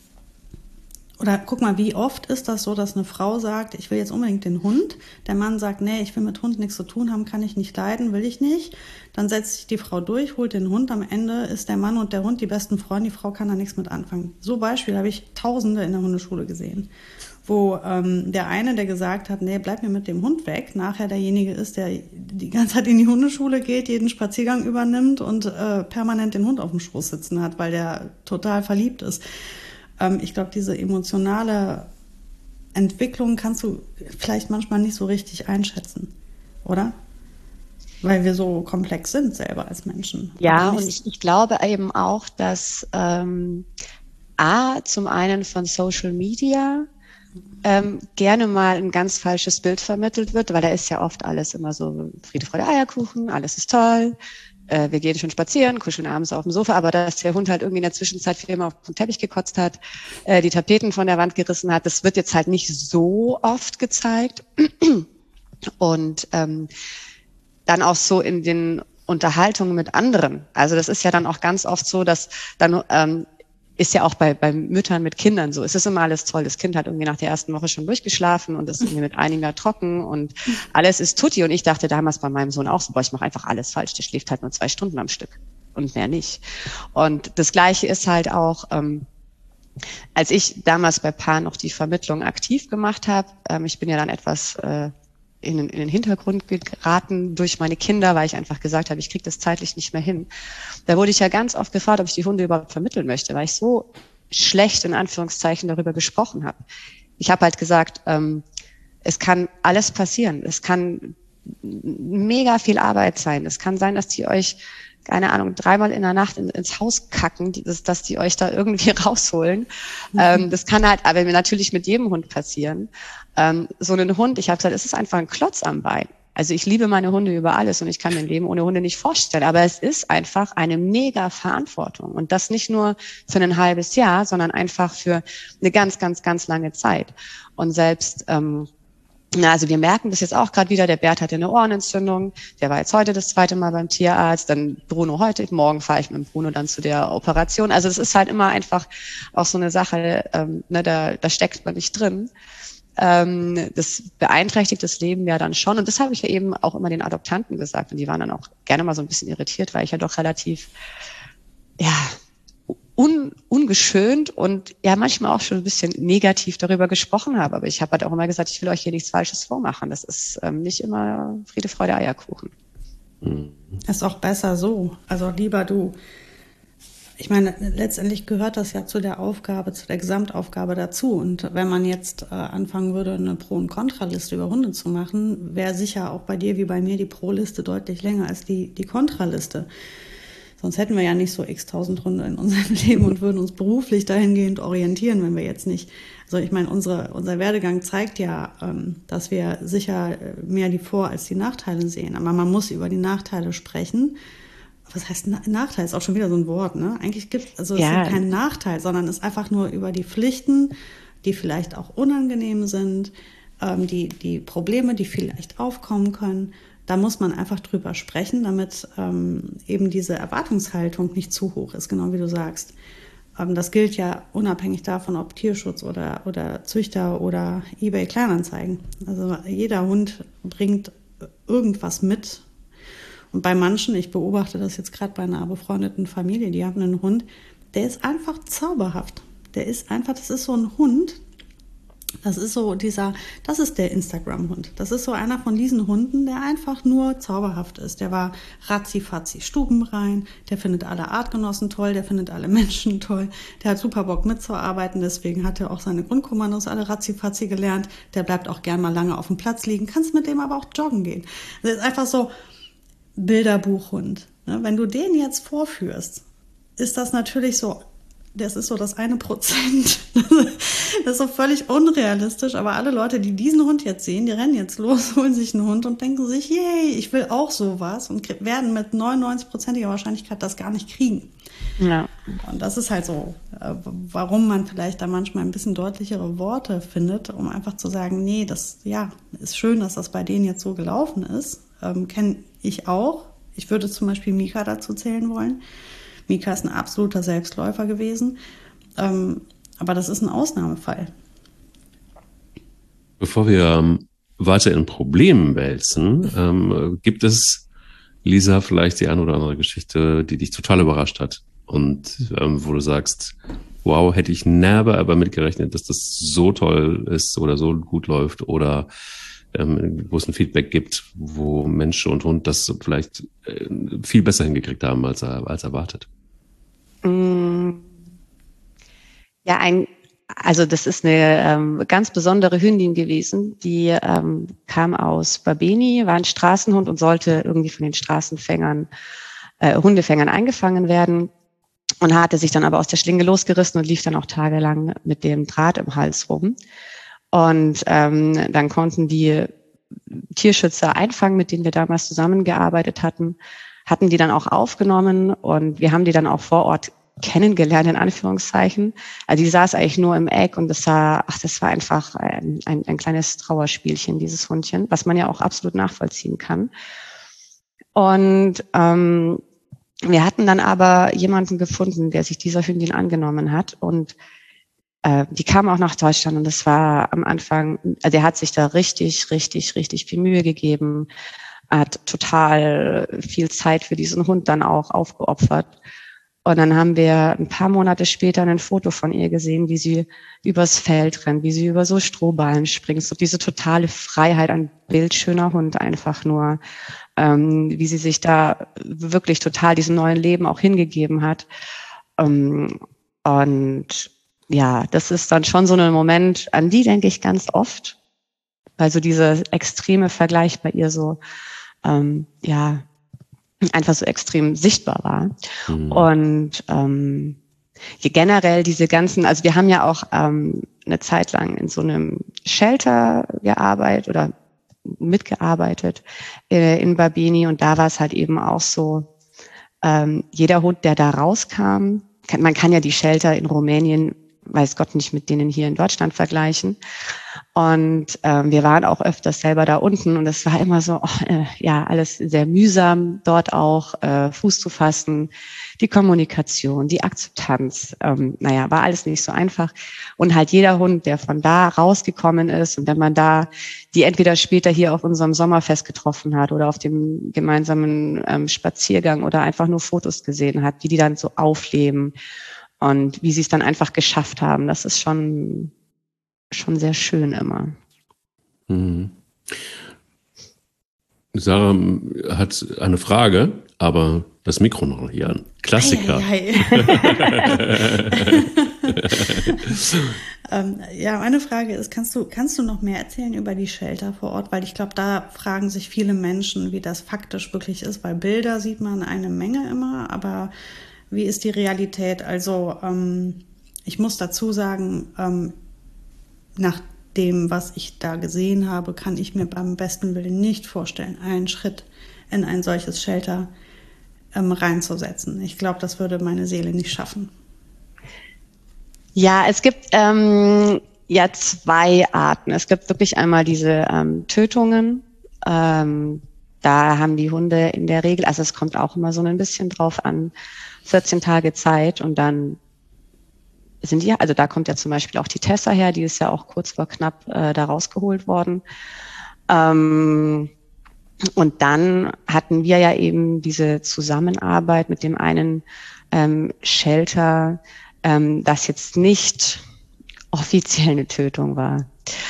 oder guck mal, wie oft ist das so, dass eine Frau sagt, ich will jetzt unbedingt den Hund. Der Mann sagt, nee, ich will mit Hund nichts zu tun haben, kann ich nicht leiden, will ich nicht. Dann setzt sich die Frau durch, holt den Hund. Am Ende ist der Mann und der Hund die besten Freunde. Die Frau kann da nichts mit anfangen. So Beispiel habe ich Tausende in der Hundeschule gesehen, wo ähm, der eine, der gesagt hat, nee, bleib mir mit dem Hund weg, nachher derjenige ist, der die ganze Zeit in die Hundeschule geht, jeden Spaziergang übernimmt und äh, permanent den Hund auf dem Schoß sitzen hat, weil der total verliebt ist. Ähm, ich glaube, diese emotionale Entwicklung kannst du vielleicht manchmal nicht so richtig einschätzen, oder? Weil wir so komplex sind selber als Menschen.
Ja, und ich, ich glaube eben auch, dass ähm, A, zum einen von Social Media ähm, gerne mal ein ganz falsches Bild vermittelt wird, weil da ist ja oft alles immer so Friede, Freude, Eierkuchen, alles ist toll, äh, wir gehen schon spazieren, kuscheln abends auf dem Sofa, aber dass der Hund halt irgendwie in der Zwischenzeit viermal auf den Teppich gekotzt hat, äh, die Tapeten von der Wand gerissen hat, das wird jetzt halt nicht so oft gezeigt. Und ähm, dann auch so in den Unterhaltungen mit anderen. Also das ist ja dann auch ganz oft so, dass dann ähm, ist ja auch bei, bei Müttern mit Kindern so. Es ist immer alles toll. Das Kind hat irgendwie nach der ersten Woche schon durchgeschlafen und ist irgendwie mit einigen da trocken und alles ist tutti. Und ich dachte damals bei meinem Sohn auch so, boah, ich mache einfach alles falsch. Der schläft halt nur zwei Stunden am Stück und mehr nicht. Und das Gleiche ist halt auch, ähm, als ich damals bei Paar noch die Vermittlung aktiv gemacht habe, ähm, ich bin ja dann etwas äh, in den, in den Hintergrund geraten durch meine Kinder, weil ich einfach gesagt habe, ich kriege das zeitlich nicht mehr hin. Da wurde ich ja ganz oft gefragt, ob ich die Hunde überhaupt vermitteln möchte, weil ich so schlecht in Anführungszeichen darüber gesprochen habe. Ich habe halt gesagt, ähm, es kann alles passieren. Es kann mega viel Arbeit sein. Es kann sein, dass die euch, keine Ahnung, dreimal in der Nacht in, ins Haus kacken, die, dass, dass die euch da irgendwie rausholen. Mhm. Ähm, das kann halt aber natürlich mit jedem Hund passieren. Ähm, so einen Hund, ich habe gesagt, es ist einfach ein Klotz am Bein. Also ich liebe meine Hunde über alles und ich kann mir ein Leben ohne Hunde nicht vorstellen. Aber es ist einfach eine mega Verantwortung. Und das nicht nur für ein halbes Jahr, sondern einfach für eine ganz, ganz, ganz lange Zeit. Und selbst, ähm, na, also wir merken das jetzt auch gerade wieder, der Bert hatte eine Ohrenentzündung, der war jetzt heute das zweite Mal beim Tierarzt, dann Bruno heute, morgen fahre ich mit dem Bruno dann zu der Operation. Also es ist halt immer einfach auch so eine Sache, ähm, ne, da, da steckt man nicht drin. Ähm, das beeinträchtigt das Leben ja dann schon. Und das habe ich ja eben auch immer den Adoptanten gesagt. Und die waren dann auch gerne mal so ein bisschen irritiert, weil ich ja doch relativ, ja, un, ungeschönt und ja manchmal auch schon ein bisschen negativ darüber gesprochen habe. Aber ich habe halt auch immer gesagt, ich will euch hier nichts Falsches vormachen. Das ist ähm, nicht immer Friede, Freude, Eierkuchen.
Ist auch besser so. Also lieber du. Ich meine, letztendlich gehört das ja zu der Aufgabe, zu der Gesamtaufgabe dazu. Und wenn man jetzt äh, anfangen würde, eine Pro- und Kontraliste über Hunde zu machen, wäre sicher auch bei dir wie bei mir die Pro-Liste deutlich länger als die, die Kontraliste. Sonst hätten wir ja nicht so x tausend Hunde in unserem Leben und würden uns beruflich dahingehend orientieren, wenn wir jetzt nicht, also ich meine, unsere, unser Werdegang zeigt ja, ähm, dass wir sicher mehr die Vor- als die Nachteile sehen. Aber man muss über die Nachteile sprechen. Was heißt Na- Nachteil? Ist auch schon wieder so ein Wort, ne? Eigentlich gibt also es
Ja.
ist kein Nachteil, sondern es ist einfach nur über die Pflichten, die vielleicht auch unangenehm sind, ähm, die, die Probleme, die vielleicht aufkommen können. Da muss man einfach drüber sprechen, damit ähm, eben diese Erwartungshaltung nicht zu hoch ist, genau wie du sagst. Ähm, das gilt ja unabhängig davon, ob Tierschutz oder, oder Züchter oder eBay Kleinanzeigen. Also jeder Hund bringt irgendwas mit. Und bei manchen, ich beobachte das jetzt gerade bei einer befreundeten Familie, die haben einen Hund, der ist einfach zauberhaft. Der ist einfach, das ist so ein Hund, das ist so dieser, das ist der Instagram-Hund. Das ist so einer von diesen Hunden, der einfach nur zauberhaft ist. Der war ratzi-fatzi stubenrein, der findet alle Artgenossen toll, der findet alle Menschen toll, der hat super Bock mitzuarbeiten, deswegen hat er auch seine Grundkommandos alle ratzi-fatzi gelernt. Der bleibt auch gern mal lange auf dem Platz liegen, kannst mit dem aber auch joggen gehen. Das ist einfach so Bilderbuchhund. Wenn du den jetzt vorführst, ist das natürlich so, das ist so das eine Prozent. Das ist so völlig unrealistisch, aber alle Leute, die diesen Hund jetzt sehen, die rennen jetzt los, holen sich einen Hund und denken sich, yay, ich will auch sowas und werden mit neunundneunzig-prozentiger Wahrscheinlichkeit das gar nicht kriegen.
Ja.
Und das ist halt so, warum man vielleicht da manchmal ein bisschen deutlichere Worte findet, um einfach zu sagen, nee, das, ja, ist schön, dass das bei denen jetzt so gelaufen ist. Ähm, kenne ich auch. Ich würde zum Beispiel Mika dazu zählen wollen. Mika ist ein absoluter Selbstläufer gewesen. Ähm, aber das ist ein Ausnahmefall.
Bevor wir ähm, weiter in Problemen wälzen, ähm, gibt es, Lisa, vielleicht die eine oder andere Geschichte, die dich total überrascht hat und ähm, wo du sagst, wow, hätte ich never aber mitgerechnet, dass das so toll ist oder so gut läuft oder ähm, wo es ein Feedback gibt, wo Mensch und Hund das vielleicht äh, viel besser hingekriegt haben als, als erwartet.
Ja, ein, also das ist eine ähm, ganz besondere Hündin gewesen, die ähm, kam aus Babeni, war ein Straßenhund und sollte irgendwie von den Straßenfängern, äh, Hundefängern eingefangen werden und hatte sich dann aber aus der Schlinge losgerissen und lief dann auch tagelang mit dem Draht im Hals rum. Und ähm, dann konnten die Tierschützer einfangen, mit denen wir damals zusammengearbeitet hatten, hatten die dann auch aufgenommen und wir haben die dann auch vor Ort kennengelernt, in Anführungszeichen. Also die saß eigentlich nur im Eck und das war, ach, das war einfach ein, ein, ein kleines Trauerspielchen, dieses Hundchen, was man ja auch absolut nachvollziehen kann. Und ähm, wir hatten dann aber jemanden gefunden, der sich dieser Hündin angenommen hat und äh, die kam auch nach Deutschland und das war am Anfang, also der hat sich da richtig, richtig, richtig viel Mühe gegeben, hat total viel Zeit für diesen Hund dann auch aufgeopfert. Und dann haben wir ein paar Monate später ein Foto von ihr gesehen, wie sie übers Feld rennt, wie sie über so Strohballen springt. So diese totale Freiheit, ein bildschöner Hund einfach nur, ähm, wie sie sich da wirklich total diesem neuen Leben auch hingegeben hat. Ähm, und ja, das ist dann schon so ein Moment, an die denke ich ganz oft, weil so dieser extreme Vergleich bei ihr so, ähm, ja, einfach so extrem sichtbar war. Mhm. Und ähm, generell diese ganzen, also wir haben ja auch ähm, eine Zeit lang in so einem Shelter gearbeitet oder mitgearbeitet äh, in Babeni und da war es halt eben auch so, ähm, jeder Hund, der da rauskam, kann, man kann ja die Shelter in Rumänien, weiß Gott, nicht mit denen hier in Deutschland vergleichen. Und ähm, wir waren auch öfters selber da unten und es war immer so, oh, äh, ja, alles sehr mühsam, dort auch äh, Fuß zu fassen, die Kommunikation, die Akzeptanz, ähm, naja, war alles nicht so einfach. Und halt jeder Hund, der von da rausgekommen ist und wenn man da die entweder später hier auf unserem Sommerfest getroffen hat oder auf dem gemeinsamen ähm, Spaziergang oder einfach nur Fotos gesehen hat, wie die dann so aufleben und wie sie es dann einfach geschafft haben, das ist schon schon sehr schön immer.
Mhm. Sarah hat eine Frage, aber das Mikro noch hier an. Klassiker.
Ei, ei, ei. ähm, ja, meine Frage ist, kannst du, kannst du noch mehr erzählen über die Shelter vor Ort? Weil ich glaube, da fragen sich viele Menschen, wie das faktisch wirklich ist, weil Bilder sieht man eine Menge immer, aber wie ist die Realität? Also ähm, ich muss dazu sagen, ähm, nach dem, was ich da gesehen habe, kann ich mir beim besten Willen nicht vorstellen, einen Schritt in ein solches Shelter ähm, reinzusetzen. Ich glaube, das würde meine Seele nicht schaffen.
Ja, es gibt ähm, ja zwei Arten. Es gibt wirklich einmal diese ähm, Tötungen. Ähm, da haben die Hunde in der Regel, also es kommt auch immer so ein bisschen drauf an, vierzehn Tage Zeit und dann sind die, also da kommt ja zum Beispiel auch die Tessa her, die ist ja auch kurz vor knapp äh, da rausgeholt worden. Ähm, und dann hatten wir ja eben diese Zusammenarbeit mit dem einen ähm, Shelter, ähm, das jetzt nicht offiziell eine Tötung war.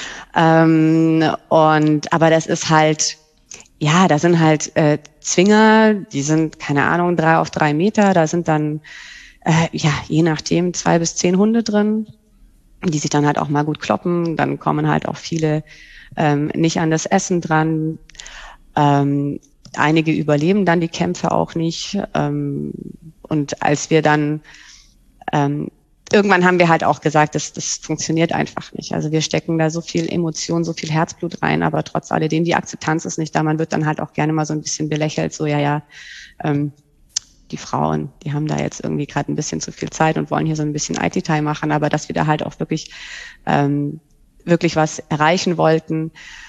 Ähm, und aber das ist halt, ja, da sind halt äh, Zwinger, die sind, keine Ahnung, drei auf drei Meter, da sind dann Äh, ja, je nachdem, zwei bis zehn Hunde drin, die sich dann halt auch mal gut kloppen. Dann kommen halt auch viele ähm, nicht an das Essen dran. Ähm, einige überleben dann die Kämpfe auch nicht. Ähm, und als wir dann, ähm, irgendwann haben wir halt auch gesagt, das, das funktioniert einfach nicht. Also wir stecken da so viel Emotion, so viel Herzblut rein, aber trotz alledem, die Akzeptanz ist nicht da. Man wird dann halt auch gerne mal so ein bisschen belächelt, so ja, ja, ähm, die Frauen, die haben da jetzt irgendwie gerade ein bisschen zu viel Zeit und wollen hier so ein bisschen I T-Time machen, aber dass wir da halt auch wirklich, ähm, wirklich was erreichen wollten,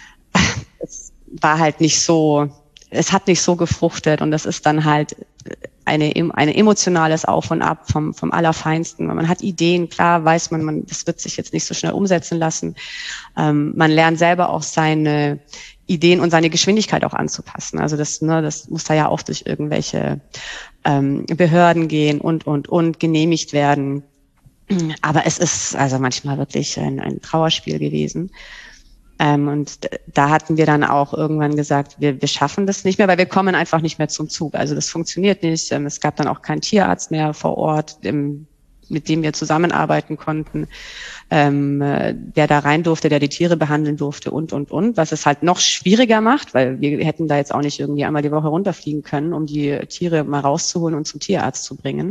es war halt nicht so, es hat nicht so gefruchtet und das ist dann halt eine, eine emotionales Auf und Ab vom, vom Allerfeinsten. Man hat Ideen, klar weiß man, man, das wird sich jetzt nicht so schnell umsetzen lassen. Ähm, man lernt selber auch seine Ideen und seine Geschwindigkeit auch anzupassen. Also das, ne, das muss da ja auch durch irgendwelche ähm, Behörden gehen und, und, und genehmigt werden. Aber es ist also manchmal wirklich ein, ein Trauerspiel gewesen. Ähm, und da hatten wir dann auch irgendwann gesagt, wir, wir schaffen das nicht mehr, weil wir kommen einfach nicht mehr zum Zug. Also das funktioniert nicht. Ähm, es gab dann auch keinen Tierarzt mehr vor Ort, im, mit dem wir zusammenarbeiten konnten, ähm, der da rein durfte, der die Tiere behandeln durfte und, und, und. Was es halt noch schwieriger macht, weil wir hätten da jetzt auch nicht irgendwie einmal die Woche runterfliegen können, um die Tiere mal rauszuholen und zum Tierarzt zu bringen.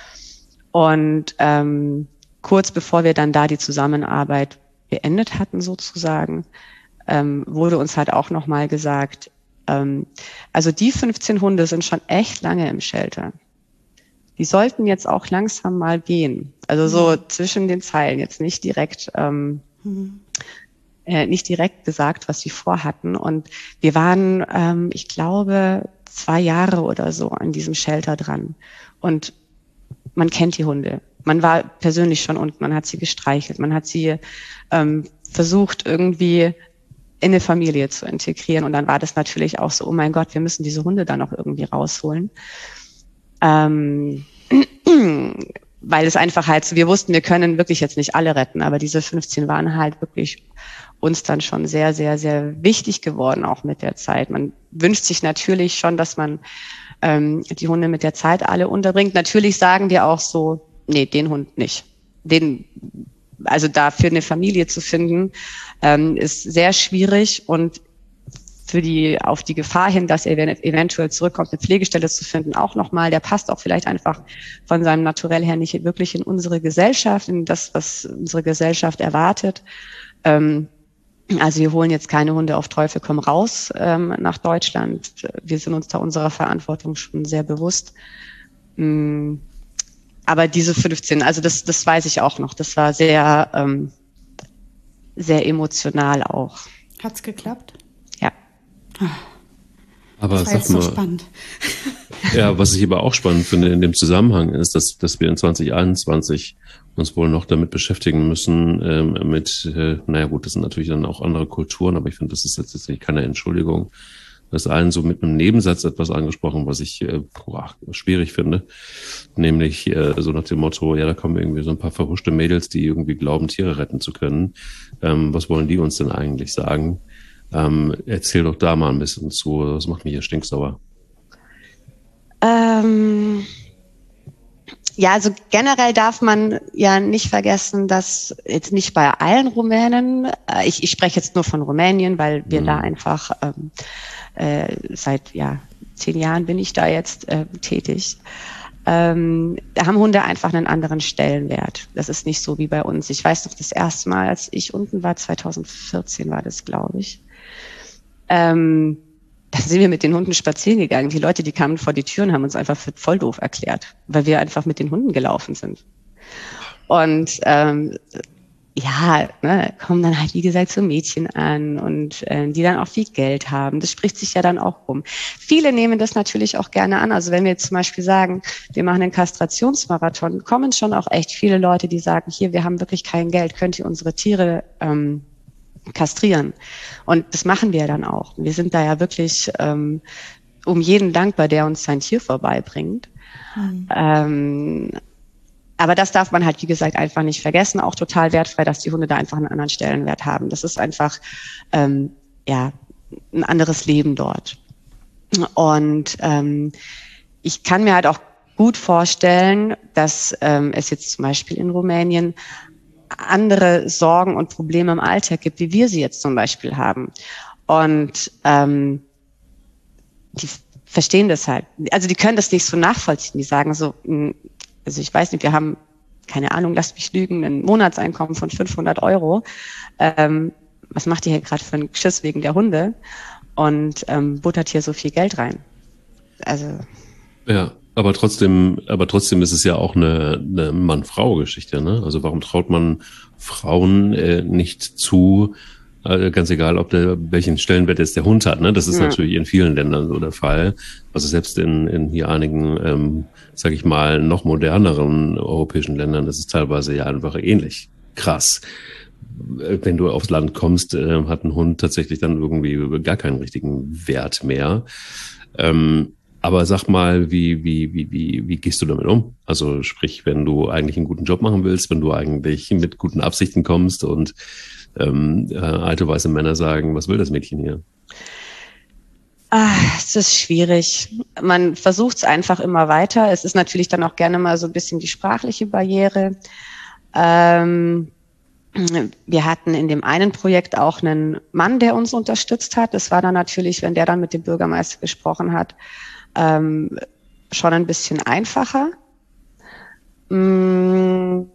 Und ähm, kurz bevor wir dann da die Zusammenarbeit beendet hatten sozusagen, ähm, wurde uns halt auch nochmal gesagt, ähm, also die fünfzehn Hunde sind schon echt lange im Shelter. Die sollten jetzt auch langsam mal gehen. Also so mhm. zwischen den Zeilen, jetzt nicht direkt, ähm, mhm. äh, nicht direkt gesagt, was sie vorhatten. Und wir waren, ähm, ich glaube, zwei Jahre oder so an diesem Shelter dran. Und man kennt die Hunde. Man war persönlich schon unten, man hat sie gestreichelt, man hat sie ähm, versucht, irgendwie in eine Familie zu integrieren. Und dann war das natürlich auch so, oh mein Gott, wir müssen diese Hunde da noch irgendwie rausholen. Ähm, weil es einfach halt so, wir wussten, wir können wirklich jetzt nicht alle retten, aber diese fünfzehn waren halt wirklich uns dann schon sehr, sehr, sehr wichtig geworden, auch mit der Zeit. Man wünscht sich natürlich schon, dass man ähm, die Hunde mit der Zeit alle unterbringt. Natürlich sagen wir auch so, nee, den Hund nicht. Den, also da für eine Familie zu finden, ähm, ist sehr schwierig und für die, auf die Gefahr hin, dass er eventuell zurückkommt, eine Pflegestelle zu finden, auch nochmal, der passt auch vielleicht einfach von seinem Naturell her nicht wirklich in unsere Gesellschaft, in das, was unsere Gesellschaft erwartet. Ähm, also wir holen jetzt keine Hunde auf Teufel komm raus ähm, nach Deutschland. Wir sind uns da unserer Verantwortung schon sehr bewusst. Ähm, aber diese fünfzehn, also das, das weiß ich auch noch, das war sehr, ähm, sehr emotional auch.
Hat's geklappt?
Ja.
Aber
das war
sag
jetzt
mal,
so spannend.
Ja, was ich aber auch spannend finde in dem Zusammenhang ist, dass, dass wir in zwanzig einundzwanzig uns wohl noch damit beschäftigen müssen, ähm, mit, äh, naja gut, das sind natürlich dann auch andere Kulturen, aber ich finde, das ist jetzt tatsächlich keine Entschuldigung. Das ist allen so mit einem Nebensatz etwas angesprochen, was ich äh, boah, schwierig finde. Nämlich äh, so nach dem Motto, ja, da kommen irgendwie so ein paar verhuschte Mädels, die irgendwie glauben, Tiere retten zu können. Ähm, was wollen die uns denn eigentlich sagen? Ähm, erzähl doch da mal ein bisschen zu, das macht mich hier stinksauer.
Ähm, Ja, also generell darf man ja nicht vergessen, dass jetzt nicht bei allen Rumänen, äh, ich, ich spreche jetzt nur von Rumänien, weil wir mhm. da einfach ähm, äh, seit ja zehn Jahren bin ich da jetzt äh, tätig. Ähm, da haben Hunde einfach einen anderen Stellenwert. Das ist nicht so wie bei uns. Ich weiß noch, das erste Mal, als ich unten war, zwanzig vierzehn war das, glaube ich, ähm, da sind wir mit den Hunden spazieren gegangen. Die Leute, die kamen vor die Tür und haben uns einfach für voll doof erklärt, weil wir einfach mit den Hunden gelaufen sind. Und ähm, ja, ne, kommen dann halt, wie gesagt, so Mädchen an und äh, die dann auch viel Geld haben. Das spricht sich ja dann auch rum. Viele nehmen das natürlich auch gerne an. Also wenn wir jetzt zum Beispiel sagen, wir machen einen Kastrationsmarathon, kommen schon auch echt viele Leute, die sagen, hier, wir haben wirklich kein Geld, könnt ihr unsere Tiere ähm, kastrieren. Und das machen wir dann auch. Wir sind da ja wirklich ähm, um jeden dankbar, der uns sein Tier vorbeibringt. Mhm. Ähm, aber das darf man halt, wie gesagt, einfach nicht vergessen. Auch total wertfrei, dass die Hunde da einfach einen anderen Stellenwert haben. Das ist einfach ähm, ja ein anderes Leben dort. Und ähm, ich kann mir halt auch gut vorstellen, dass ähm, es jetzt zum Beispiel in Rumänien andere Sorgen und Probleme im Alltag gibt, wie wir sie jetzt zum Beispiel haben. Und ähm, die verstehen das halt. Also die können das nicht so nachvollziehen. Die sagen so, also ich weiß nicht, wir haben, keine Ahnung, lasst mich lügen, ein Monatseinkommen von fünfhundert Euro. Ähm, was macht ihr hier gerade für einen Schiss wegen der Hunde? Und ähm, buttert hier so viel Geld rein. Also
ja. Aber trotzdem, aber trotzdem ist es ja auch eine, eine Mann-Frau-Geschichte, ne? Also warum traut man Frauen äh, nicht zu, äh, ganz egal, ob der welchen Stellenwert jetzt der Hund hat, ne? Das ist ja. natürlich in vielen Ländern so der Fall. Also selbst in, in hier einigen, ähm, sage ich mal, noch moderneren europäischen Ländern ist es teilweise ja einfach ähnlich krass. Wenn du aufs Land kommst, äh, hat ein Hund tatsächlich dann irgendwie gar keinen richtigen Wert mehr. Ähm, Aber sag mal, wie, wie, wie, wie, wie gehst du damit um? Also sprich, wenn du eigentlich einen guten Job machen willst, wenn du eigentlich mit guten Absichten kommst und ähm, äh, alte weiße Männer sagen, was will das Mädchen hier?
Ah, es ist schwierig. Man versucht es einfach immer weiter. Es ist natürlich dann auch gerne mal so ein bisschen die sprachliche Barriere. Ähm, wir hatten in dem einen Projekt auch einen Mann, der uns unterstützt hat. Das war dann natürlich, wenn der dann mit dem Bürgermeister gesprochen hat, Ähm, schon ein bisschen einfacher. Mm,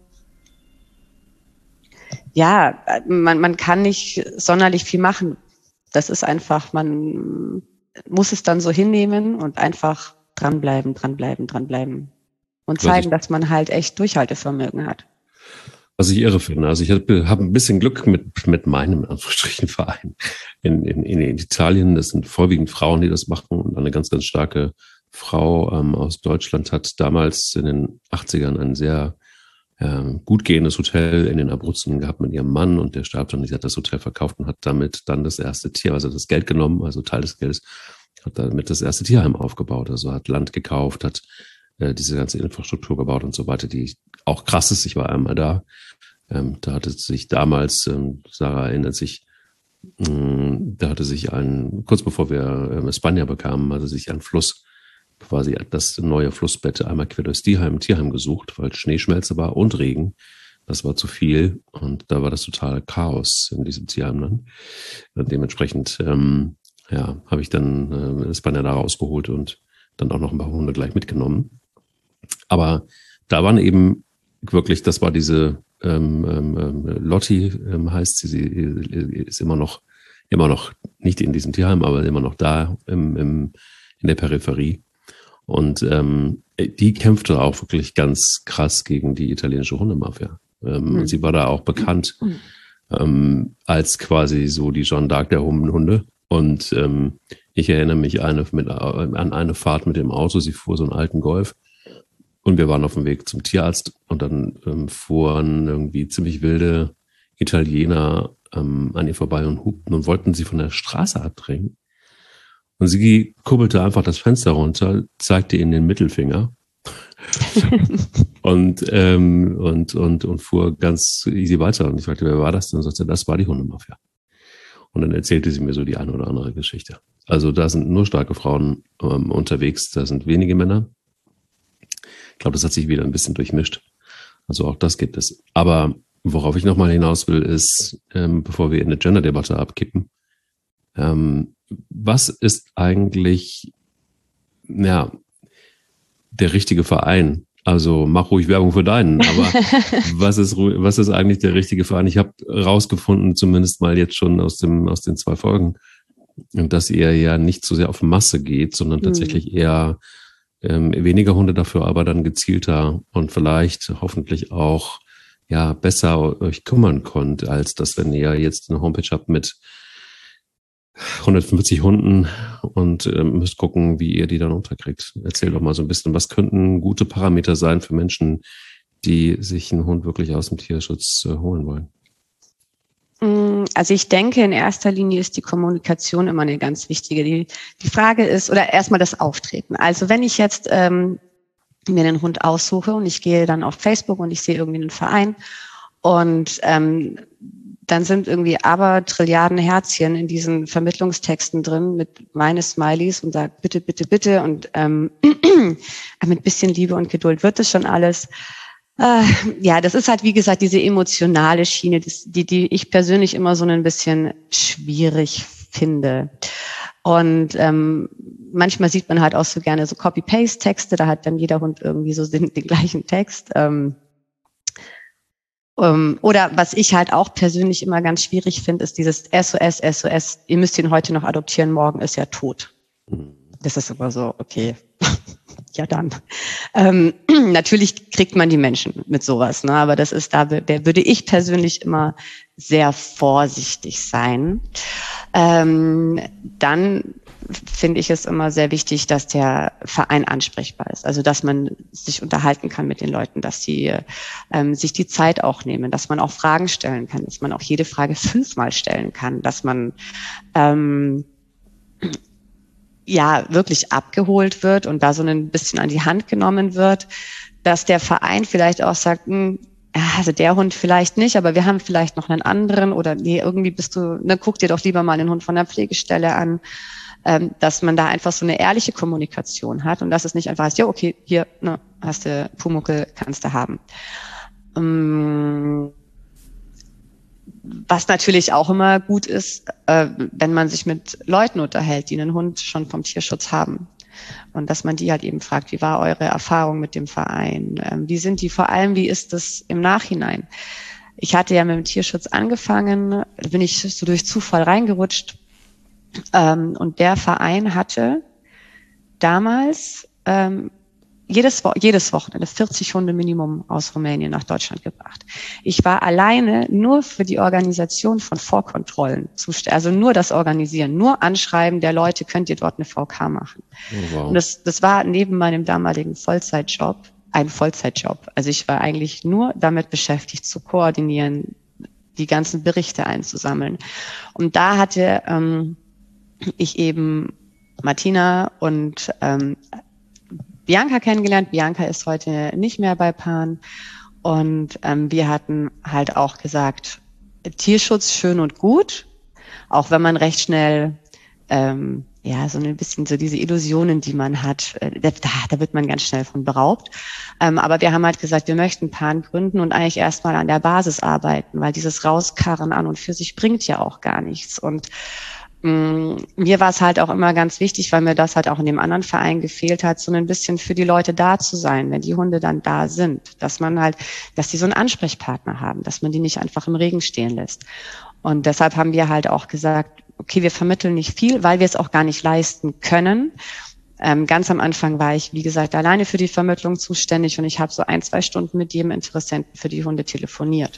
ja, man, man kann nicht sonderlich viel machen. Das ist einfach, man muss es dann so hinnehmen und einfach dranbleiben, dranbleiben, dranbleiben. Und zeigen, dass man halt echt Durchhaltevermögen hat.
Was ich irre finde. Also ich habe hab ein bisschen Glück mit mit meinem in Anführungsstrichen Verein in, in, in Italien. Das sind vorwiegend Frauen, die das machen, und eine ganz, ganz starke Frau ähm, aus Deutschland hat damals in den achtzigern ein sehr ähm, gut gehendes Hotel in den Abruzzen gehabt mit ihrem Mann, und der starb dann. Sie hat das Hotel verkauft und hat damit dann das erste Tier, also das Geld genommen, also Teil des Geldes, hat damit das erste Tierheim aufgebaut. Also hat Land gekauft, hat äh, diese ganze Infrastruktur gebaut und so weiter, die auch krass ist. Ich war einmal da. Ähm, da hatte sich damals, ähm, Sarah erinnert sich, mh, da hatte sich ein, kurz bevor wir ähm, Spanier bekamen, hatte sich ein Fluss, quasi das neue Flussbett einmal quer durchs Tierheim, Tierheim gesucht, weil Schneeschmelze war und Regen. Das war zu viel, und da war das totale Chaos in diesem Tierheim dann. Und dementsprechend ähm, ja, habe ich dann äh, Spanier da rausgeholt und dann auch noch ein paar Hunde gleich mitgenommen. Aber da waren eben wirklich, das war diese ähm, ähm, Lotti ähm, heißt sie, sie ist immer noch immer noch nicht in diesem Tierheim, aber immer noch da im, im, in der Peripherie. Und ähm, die kämpfte auch wirklich ganz krass gegen die italienische Hundemafia. Ähm, mhm. Und sie war da auch bekannt mhm. ähm, als quasi so die Jeanne d'Arc der Hunde. Und ähm, ich erinnere mich eine, mit, an eine Fahrt mit dem Auto. Sie fuhr so einen alten Golf. Und wir waren auf dem Weg zum Tierarzt, und dann ähm, fuhren irgendwie ziemlich wilde Italiener ähm, an ihr vorbei und hupten und wollten sie von der Straße abdrängen. Und sie kurbelte einfach das Fenster runter, zeigte ihnen den Mittelfinger und, ähm, und, und, und fuhr ganz easy weiter. Und ich fragte, wer war das denn? Und sagte, das war die Hundemafia. Und dann erzählte sie mir so die eine oder andere Geschichte. Also da sind nur starke Frauen ähm, unterwegs, da sind wenige Männer. Ich glaube, das hat sich wieder ein bisschen durchmischt. Also auch das gibt es. Aber worauf ich nochmal hinaus will, ist, ähm, bevor wir in eine Gender-Debatte abkippen, ähm, was ist eigentlich, ja, der richtige Verein? Also mach ruhig Werbung für deinen, aber was ist, was ist eigentlich der richtige Verein? Ich habe rausgefunden, zumindest mal jetzt schon aus dem, aus den zwei Folgen, dass ihr ja nicht so sehr auf Masse geht, sondern tatsächlich eher ähm, weniger Hunde dafür, aber dann gezielter und vielleicht hoffentlich auch ja besser euch kümmern könnt, als das, wenn ihr jetzt eine Homepage habt mit hundertfünfzig Hunden und ähm, müsst gucken, wie ihr die dann unterkriegt. Erzähl doch mal so ein bisschen, was könnten gute Parameter sein für Menschen, die sich einen Hund wirklich aus dem Tierschutz äh, holen wollen?
Also ich denke, in erster Linie ist die Kommunikation immer eine ganz wichtige. Die, die Frage ist, oder erstmal das Auftreten. Also wenn ich jetzt ähm, mir einen Hund aussuche und ich gehe dann auf Facebook und ich sehe irgendwie einen Verein und ähm, dann sind irgendwie aber Trilliarden Herzchen in diesen Vermittlungstexten drin mit meine Smileys und sagt bitte, bitte, bitte und ähm, mit bisschen Liebe und Geduld wird das schon alles. Äh, ja, das ist halt, wie gesagt, diese emotionale Schiene, die, die ich persönlich immer so ein bisschen schwierig finde. Und ähm, manchmal sieht man halt auch so gerne so Copy-Paste-Texte, da hat dann jeder Hund irgendwie so den, den gleichen Text. Ähm, Um, oder was ich halt auch persönlich immer ganz schwierig finde, ist dieses S O S, S O S, ihr müsst ihn heute noch adoptieren, morgen ist er tot. Das ist immer so, okay, ja dann. Ähm, natürlich kriegt man die Menschen mit sowas, ne? Aber das ist, da, da würde ich persönlich immer sehr vorsichtig sein. Ähm, dann finde ich es immer sehr wichtig, dass der Verein ansprechbar ist. Also, dass man sich unterhalten kann mit den Leuten, dass sie ähm, sich die Zeit auch nehmen, dass man auch Fragen stellen kann, dass man auch jede Frage fünfmal stellen kann, dass man ähm, ja wirklich abgeholt wird und da so ein bisschen an die Hand genommen wird, dass der Verein vielleicht auch sagt, mh, also der Hund vielleicht nicht, aber wir haben vielleicht noch einen anderen oder nee, irgendwie bist du, ne, guck dir doch lieber mal den Hund von der Pflegestelle an. Dass man da einfach so eine ehrliche Kommunikation hat und dass es nicht einfach ist, ja, okay, hier, ne, hast du Pumuckl, kannst du haben. Was natürlich auch immer gut ist, wenn man sich mit Leuten unterhält, die einen Hund schon vom Tierschutz haben. Und dass man die halt eben fragt, wie war eure Erfahrung mit dem Verein? Wie sind die, vor allem, wie ist das im Nachhinein? Ich hatte ja mit dem Tierschutz angefangen, bin ich so durch Zufall reingerutscht. Ähm, und der Verein hatte damals ähm, jedes, Wo- jedes Wochenende vierzig Hunde Minimum aus Rumänien nach Deutschland gebracht. Ich war alleine nur für die Organisation von Vorkontrollen zuständig, also nur das Organisieren, nur Anschreiben der Leute, könnt ihr dort eine V K machen.
Oh, wow.
Und das, das war neben meinem damaligen Vollzeitjob ein Vollzeitjob. Also ich war eigentlich nur damit beschäftigt, zu koordinieren, die ganzen Berichte einzusammeln. Und da hatte ähm, ich eben Martina und ähm, Bianca kennengelernt. Bianca ist heute nicht mehr bei Pan. Und ähm, wir hatten halt auch gesagt, Tierschutz schön und gut, auch wenn man recht schnell, ähm, ja, so ein bisschen so diese Illusionen, die man hat, äh, da, da wird man ganz schnell von beraubt. Ähm, aber wir haben halt gesagt, wir möchten Pan gründen und eigentlich erstmal an der Basis arbeiten, weil dieses Rauskarren an und für sich bringt ja auch gar nichts. Und mir war es halt auch immer ganz wichtig, weil mir das halt auch in dem anderen Verein gefehlt hat, so ein bisschen für die Leute da zu sein, wenn die Hunde dann da sind, dass man halt, dass die so einen Ansprechpartner haben, dass man die nicht einfach im Regen stehen lässt. Und deshalb haben wir halt auch gesagt, okay, wir vermitteln nicht viel, weil wir es auch gar nicht leisten können. Ähm, ganz am Anfang war ich, wie gesagt, alleine für die Vermittlung zuständig und ich habe so ein, zwei Stunden mit jedem Interessenten für die Hunde telefoniert.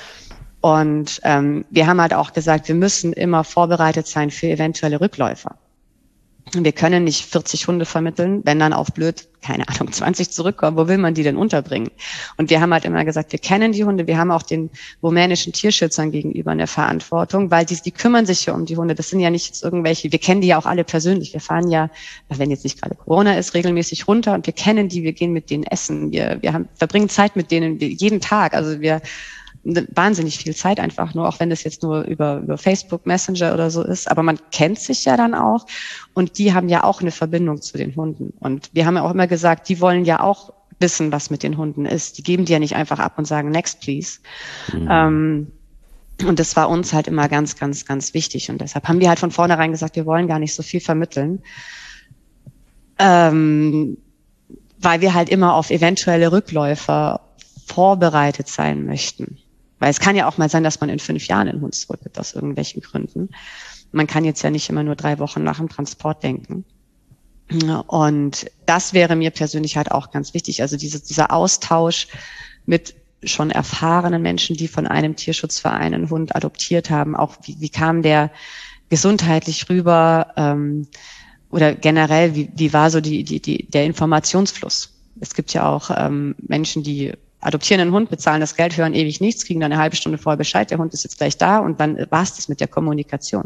Und ähm, wir haben halt auch gesagt, wir müssen immer vorbereitet sein für eventuelle Rückläufer. Wir können nicht vierzig Hunde vermitteln, wenn dann auf blöd, keine Ahnung, zwanzig zurückkommen. Wo will man die denn unterbringen? Und wir haben halt immer gesagt, wir kennen die Hunde. Wir haben auch den rumänischen Tierschützern gegenüber eine Verantwortung, weil die, die kümmern sich ja um die Hunde. Das sind ja nicht jetzt irgendwelche, wir kennen die ja auch alle persönlich. Wir fahren ja, wenn jetzt nicht gerade Corona ist, regelmäßig runter und wir kennen die, wir gehen mit denen essen. Wir, wir haben, verbringen Zeit mit denen jeden Tag. Also wir wahnsinnig viel Zeit einfach nur, auch wenn das jetzt nur über, über Facebook Messenger oder so ist. Aber man kennt sich ja dann auch und die haben ja auch eine Verbindung zu den Hunden. Und wir haben ja auch immer gesagt, die wollen ja auch wissen, was mit den Hunden ist. Die geben die ja nicht einfach ab und sagen, next please. Mhm. Ähm, und das war uns halt immer ganz, ganz, ganz wichtig. Und deshalb haben wir halt von vornherein gesagt, wir wollen gar nicht so viel vermitteln. Ähm, weil wir halt immer auf eventuelle Rückläufer vorbereitet sein möchten. Weil es kann ja auch mal sein, dass man in fünf Jahren einen Hund zurückgibt, aus irgendwelchen Gründen. Man kann jetzt ja nicht immer nur drei Wochen nach dem Transport denken. Und das wäre mir persönlich halt auch ganz wichtig. Also diese, dieser Austausch mit schon erfahrenen Menschen, die von einem Tierschutzverein einen Hund adoptiert haben. Auch wie, wie kam der gesundheitlich rüber? Ähm, oder generell, wie, wie war so die, die, die, der Informationsfluss? Es gibt ja auch ähm, Menschen, die adoptieren einen Hund, bezahlen das Geld, hören ewig nichts, kriegen dann eine halbe Stunde vorher Bescheid, der Hund ist jetzt gleich da und dann war es das mit der Kommunikation.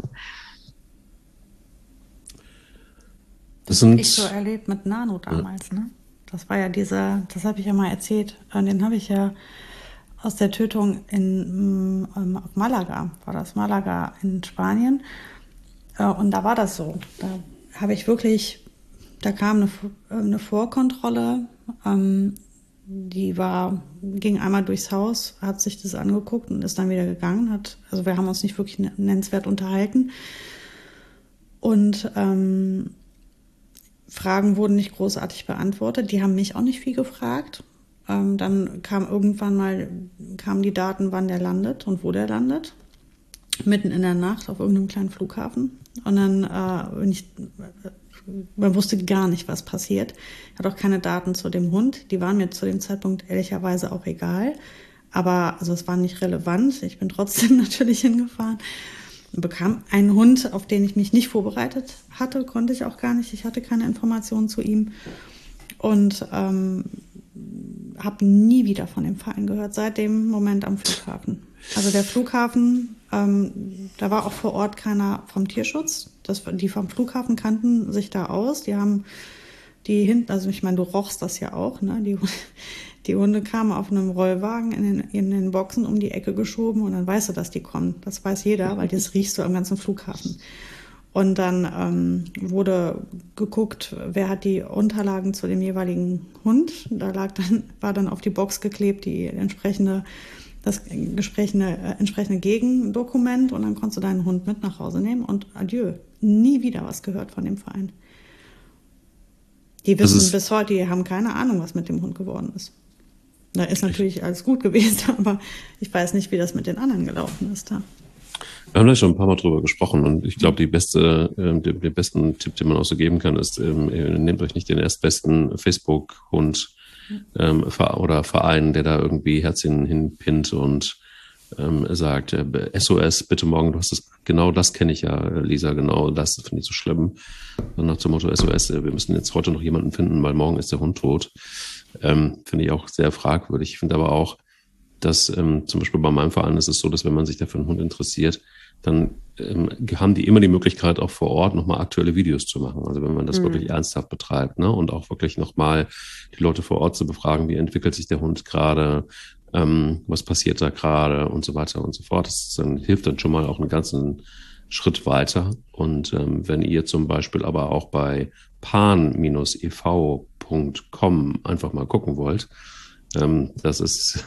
Das habe ich so erlebt mit Nano damals, ja. Ne? Das war ja dieser, das habe ich ja mal erzählt, den habe ich ja aus der Tötung in ähm, auf Malaga, war das Malaga in Spanien. Äh, und da war das so. Da habe ich wirklich, da kam eine, eine Vorkontrolle, ähm, die war, ging einmal durchs Haus, hat sich das angeguckt und ist dann wieder gegangen. Hat, also wir haben uns nicht wirklich nennenswert unterhalten. Und ähm, Fragen wurden nicht großartig beantwortet. Die haben mich auch nicht viel gefragt. Ähm, dann kam irgendwann mal, kamen die Daten, wann der landet und wo der landet. Mitten in der Nacht auf irgendeinem kleinen Flughafen. Und dann, äh, bin ich, man wusste gar nicht, was passiert. Ich hatte auch keine Daten zu dem Hund. Die waren mir zu dem Zeitpunkt ehrlicherweise auch egal. Aber, also es war nicht relevant. Ich bin trotzdem natürlich hingefahren. Bekam einen Hund, auf den ich mich nicht vorbereitet hatte, konnte ich auch gar nicht. Ich hatte keine Informationen zu ihm und ähm, habe nie wieder von dem Verein gehört, seit dem Moment am Flughafen. Also der Flughafen, ähm, da war auch vor Ort keiner vom Tierschutz. Das, die vom Flughafen kannten sich da aus. Die haben die hinten, also ich meine, du rochst das ja auch, ne? Die, die Hunde kamen auf einem Rollwagen in den, in den Boxen um die Ecke geschoben und dann weißt du, dass die kommen. Das weiß jeder, weil das riechst du am ganzen Flughafen. Und dann ähm, wurde geguckt, wer hat die Unterlagen zu dem jeweiligen Hund. Da lag dann, war dann auf die Box geklebt die entsprechende, das entsprechende, äh, entsprechende Gegendokument und dann konntest du deinen Hund mit nach Hause nehmen und adieu. Nie wieder was gehört von dem Verein. Die wissen bis heute, die haben keine Ahnung, was mit dem Hund geworden ist. Da ist natürlich alles gut gewesen, aber ich weiß nicht, wie das mit den anderen gelaufen ist da.
Wir haben da schon ein paar Mal drüber gesprochen und ich glaube, die beste, äh, den, den besten Tipp, den man auch so geben kann, ist, ähm, nehmt euch nicht den erstbesten Facebook-Hund ähm, oder Verein, der da irgendwie Herzchen hinpinnt und ähm, sagt, äh, S O S, bitte morgen, du hast das, genau das kenne ich ja, Lisa, genau das finde ich so schlimm. Und nach dem Motto S O S, wir müssen jetzt heute noch jemanden finden, weil morgen ist der Hund tot. Ähm, finde ich auch sehr fragwürdig. Ich finde aber auch, dass ähm, zum Beispiel bei meinem Verein ist es so, dass wenn man sich dafür einen Hund interessiert, dann ähm, haben die immer die Möglichkeit, auch vor Ort nochmal aktuelle Videos zu machen. Also wenn man das mhm. wirklich ernsthaft betreibt, ne, und auch wirklich nochmal die Leute vor Ort zu befragen, wie entwickelt sich der Hund gerade, ähm, was passiert da gerade und so weiter und so fort. Das dann, hilft dann schon mal auch einen ganzen Schritt weiter. Und ähm, wenn ihr zum Beispiel aber auch bei pan Bindestrich e v Punkt com einfach mal gucken wollt, ähm, das ist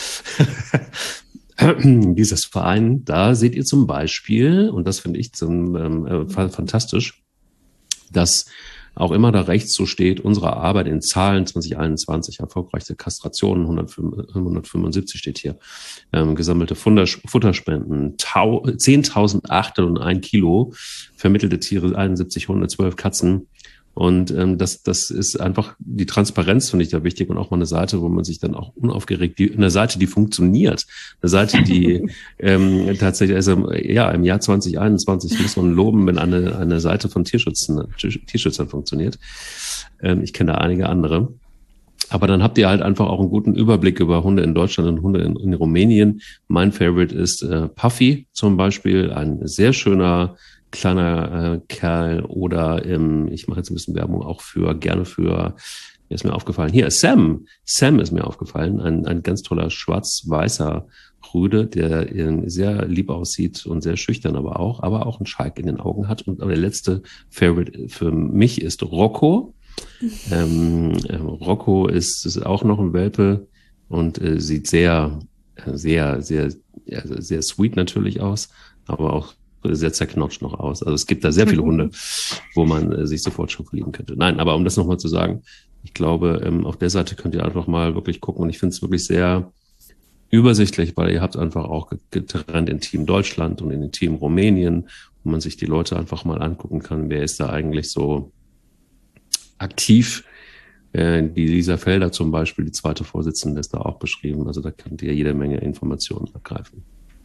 dieses Verein, da seht ihr zum Beispiel, und das finde ich zum ähm, äh, fantastisch, dass auch immer da rechts so steht, unsere Arbeit in Zahlen zwanzig einundzwanzig, erfolgreiche Kastrationen, hundertfünfundsiebzig steht hier, ähm, gesammelte Futter, Futterspenden, zehntausendachthunderteins Kilo, vermittelte Tiere, einundsiebzig Hunde, zwölf Katzen. Und ähm, das, das ist einfach, die Transparenz finde ich da wichtig und auch mal eine Seite, wo man sich dann auch unaufgeregt, die, eine Seite, die funktioniert, eine Seite, die ähm, tatsächlich, also ja, im Jahr zwanzig einundzwanzig muss man loben, wenn eine eine Seite von Tierschützern, Tierschützern funktioniert. Ähm, ich kenne da einige andere. Aber dann habt ihr halt einfach auch einen guten Überblick über Hunde in Deutschland und Hunde in, in Rumänien. Mein Favorite ist äh, Puffy zum Beispiel, ein sehr schöner kleiner äh, Kerl, oder ähm, ich mache jetzt ein bisschen Werbung auch für, gerne für, mir ist mir aufgefallen, hier, Sam, Sam ist mir aufgefallen, ein, ein ganz toller schwarz-weißer Rüde, der äh, sehr lieb aussieht und sehr schüchtern aber auch, aber auch einen Schalk in den Augen hat. Und der letzte Favorite für mich ist Rocco. Ähm, äh, Rocco ist, ist auch noch ein Welpe und äh, sieht sehr, sehr, sehr, ja, sehr sweet natürlich aus, aber auch sehr zerknotscht noch aus. Also es gibt da sehr viele Hunde, wo man äh, sich sofort schon verlieben könnte. Nein, aber um das nochmal zu sagen, ich glaube, ähm, auf der Seite könnt ihr einfach mal wirklich gucken und ich finde es wirklich sehr übersichtlich, weil ihr habt einfach auch getrennt in Team Deutschland und in den Team Rumänien, wo man sich die Leute einfach mal angucken kann, wer ist da eigentlich so aktiv. Äh, die Lisa Felder zum Beispiel, die zweite Vorsitzende, ist da auch beschrieben. Also da könnt ihr jede Menge Informationen abgreifen.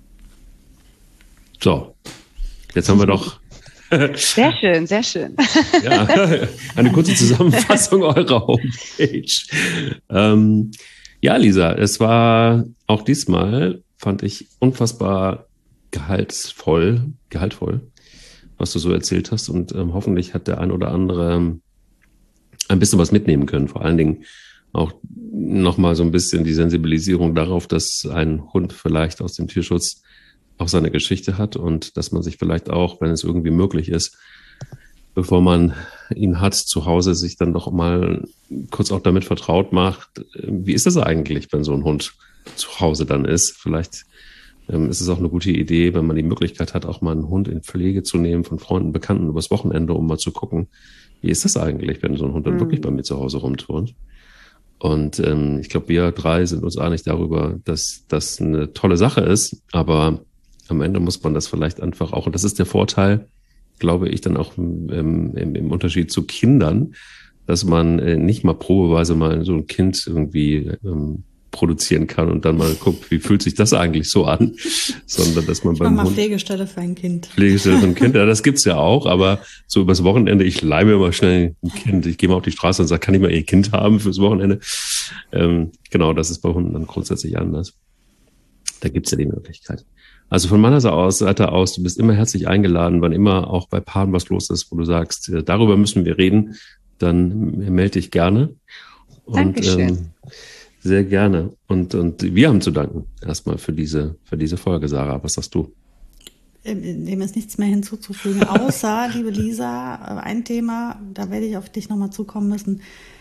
So, jetzt haben wir doch
sehr schön, sehr schön.
Ja, eine kurze Zusammenfassung eurer Homepage. Ähm, ja, Lisa, es war auch diesmal, fand ich, unfassbar gehaltsvoll, gehaltvoll, was du so erzählt hast. Und ähm, hoffentlich hat der ein oder andere ein bisschen was mitnehmen können. Vor allen Dingen auch nochmal so ein bisschen die Sensibilisierung darauf, dass ein Hund vielleicht aus dem Tierschutz auch seine Geschichte hat und dass man sich vielleicht auch, wenn es irgendwie möglich ist, bevor man ihn hat zu Hause, sich dann doch mal kurz auch damit vertraut macht. Wie ist das eigentlich, wenn so ein Hund zu Hause dann ist? Vielleicht ähm, ist es auch eine gute Idee, wenn man die Möglichkeit hat, auch mal einen Hund in Pflege zu nehmen von Freunden, Bekannten übers Wochenende, um mal zu gucken, wie ist das eigentlich, wenn so ein Hund dann mhm. wirklich bei mir zu Hause rumturnt? Und ähm, ich glaube, wir drei sind uns einig darüber, dass das eine tolle Sache ist, aber am Ende muss man das vielleicht einfach auch, und das ist der Vorteil, glaube ich, dann auch im, im, im Unterschied zu Kindern, dass man äh, nicht mal probeweise mal so ein Kind irgendwie ähm, produzieren kann und dann mal guckt, wie fühlt sich das eigentlich so an, sondern dass man
ich
beim
mach mal
Hund...
Pflegestelle für ein Kind.
Pflegestelle für ein Kind, ja, das gibt's ja auch, aber so übers Wochenende, ich leih mir mal schnell ein Kind, ich gehe mal auf die Straße und sage, kann ich mal ihr Kind haben fürs Wochenende? Ähm, genau, das ist bei Hunden dann grundsätzlich anders. Da gibt's ja die Möglichkeit. Also von meiner Seite aus, du bist immer herzlich eingeladen, wann immer auch bei Paaren was los ist, wo du sagst, darüber müssen wir reden, dann melde dich gerne. Und,
Dankeschön.
Ähm, sehr gerne. Und, und wir haben zu danken erstmal für diese, für diese Folge, Sarah. Was sagst du?
Dem ist nichts mehr hinzuzufügen, außer, liebe Lisa, ein Thema, da werde ich auf dich nochmal zukommen müssen.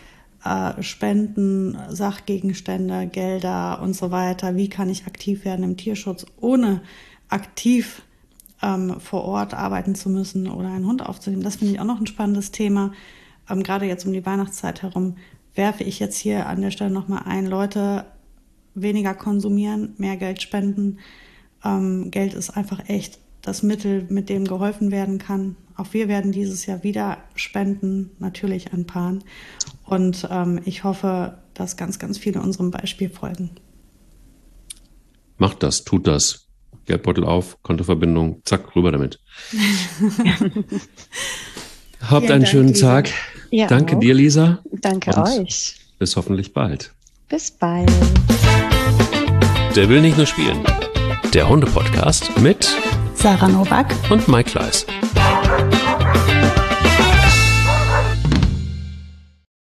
Spenden, Sachgegenstände, Gelder und so weiter. Wie kann ich aktiv werden im Tierschutz, ohne aktiv ähm, vor Ort arbeiten zu müssen oder einen Hund aufzunehmen? Das finde ich auch noch ein spannendes Thema. Ähm, gerade jetzt um die Weihnachtszeit herum werfe ich jetzt hier an der Stelle nochmal ein, Leute, weniger konsumieren, mehr Geld spenden. Ähm, Geld ist einfach echt das Mittel, mit dem geholfen werden kann. Auch wir werden dieses Jahr wieder spenden, natürlich an Paaren. Und ähm, ich hoffe, dass ganz, ganz viele unserem Beispiel folgen.
Macht das, tut das. Geldbeutel auf, Kontoverbindung, zack, rüber damit. Habt einen Dank, schönen Lisa. Tag. Ja, Danke auch. Dir, Lisa.
Danke Und euch.
Bis hoffentlich bald.
Bis bald.
Der will nicht nur spielen. Der Hunde-Podcast mit
Sarah Nowak
und Mike Kleiss.